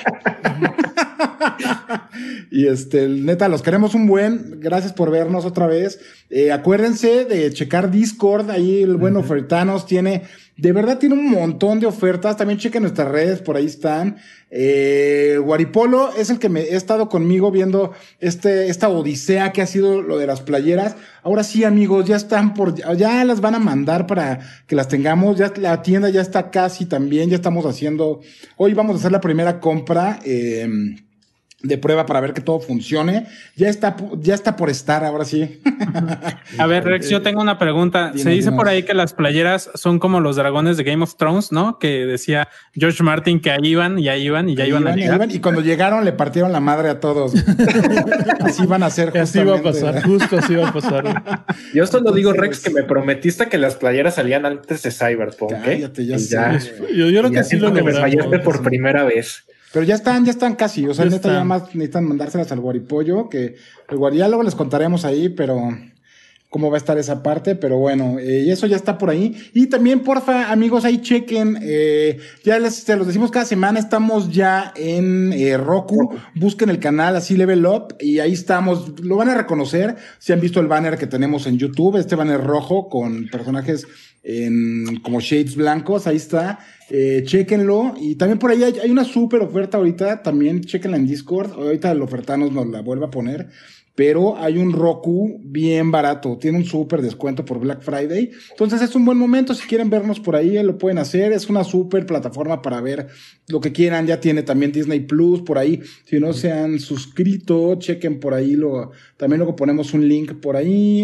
Y neta, los queremos un buen. Gracias por vernos otra vez. Acuérdense de checar Discord. Ahí el buen Ofertanos de verdad tiene un montón de ofertas. También chequen nuestras redes, por ahí están. Guaripolo es el que he estado conmigo viendo esta odisea que ha sido lo de las playeras. Ahora sí, amigos, ya las van a mandar para que las tengamos. Ya la tienda ya está casi también. Ya estamos hoy vamos a hacer la primera compra de prueba para ver que todo funcione. Ya está por estar, ahora sí. A ver, Rex, yo tengo una pregunta. Se dice por ahí que las playeras son como los dragones de Game of Thrones, ¿no? Que decía George Martin que ahí iban a llegar. Y cuando llegaron le partieron la madre a todos. Así van a ser justamente. Así va a pasar, justo así va a pasar. Yo solo digo, Rex, que me prometiste que las playeras salían antes de Cyberpunk. Cállate, ya sé. Yo creo que sí lo logramos. Me fallaste por primera vez. Pero ya están casi, o sea, neta ya más necesitan mandárselas al Guaripollo, que el Guari, ya luego les contaremos ahí, pero cómo va a estar esa parte, pero bueno, y eso ya está por ahí. Y también, porfa, amigos, ahí chequen, ya se los decimos cada semana, estamos ya en Roku, busquen el canal así Level Up, y ahí estamos, lo van a reconocer, si han visto el banner que tenemos en YouTube, este banner rojo con personajes como shades blancos, ahí está, chéquenlo, y también por ahí hay una súper oferta ahorita, también chéquenla en Discord, ahorita el ofertanos nos la vuelve a poner, pero hay un Roku bien barato, tiene un súper descuento por Black Friday, entonces es un buen momento, si quieren vernos por ahí, lo pueden hacer, es una súper plataforma para ver lo que quieran, ya tiene también Disney Plus por ahí, si no se han suscrito, chequen por ahí, también luego ponemos un link por ahí,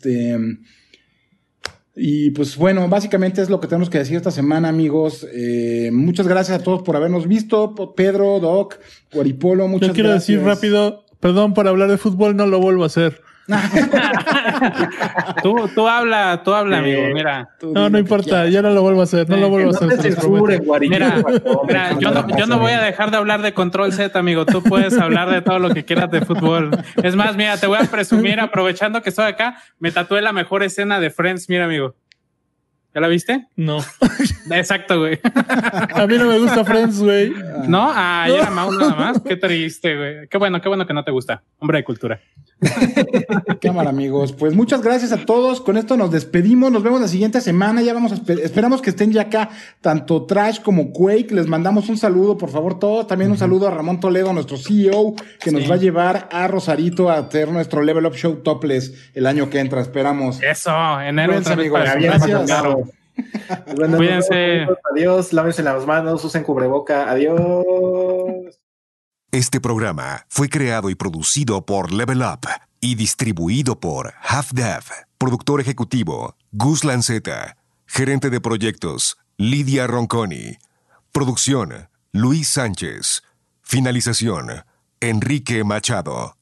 y pues bueno, básicamente es lo que tenemos que decir esta semana, amigos. Muchas gracias a todos por habernos visto. Pedro, Doc, Guaripolo, muchas gracias. Yo quiero decir rápido, perdón por hablar de fútbol, no lo vuelvo a hacer. tú habla, amigo, mira. No importa, ya no lo vuelvo a hacer, no lo vuelvo a hacer. Mira, yo no voy a dejar de hablar de Control Z, amigo. Tú puedes hablar de todo lo que quieras de fútbol. Es más, mira, te voy a presumir, aprovechando que estoy acá, me tatué la mejor escena de Friends, mira, amigo. ¿Ya la viste? No. Exacto, güey. A mí no me gusta Friends, güey. ¿No? Ahí era Mau nada más. Qué triste, güey. Qué bueno que no te gusta. Hombre de cultura. Cámara, amigos. Pues muchas gracias a todos. Con esto nos despedimos. Nos vemos la siguiente semana. Ya vamos esperamos que estén ya acá tanto Trash como Quake. Les mandamos un saludo, por favor, todos. También un saludo a Ramón Toledo, nuestro CEO, que nos va a llevar a Rosarito a hacer nuestro Level Up Show Topless el año que entra. Esperamos. Eso, enero. Cuídense, amigos. Gracias. Bueno, cuídense. Adiós, lávense las manos, usen cubreboca. Adiós. Este programa fue creado y producido por Level Up y distribuido por Half-Dev. Productor ejecutivo, Gus Lanceta. Gerente de proyectos, Lidia Ronconi. Producción, Luis Sánchez. Finalización, Enrique Machado.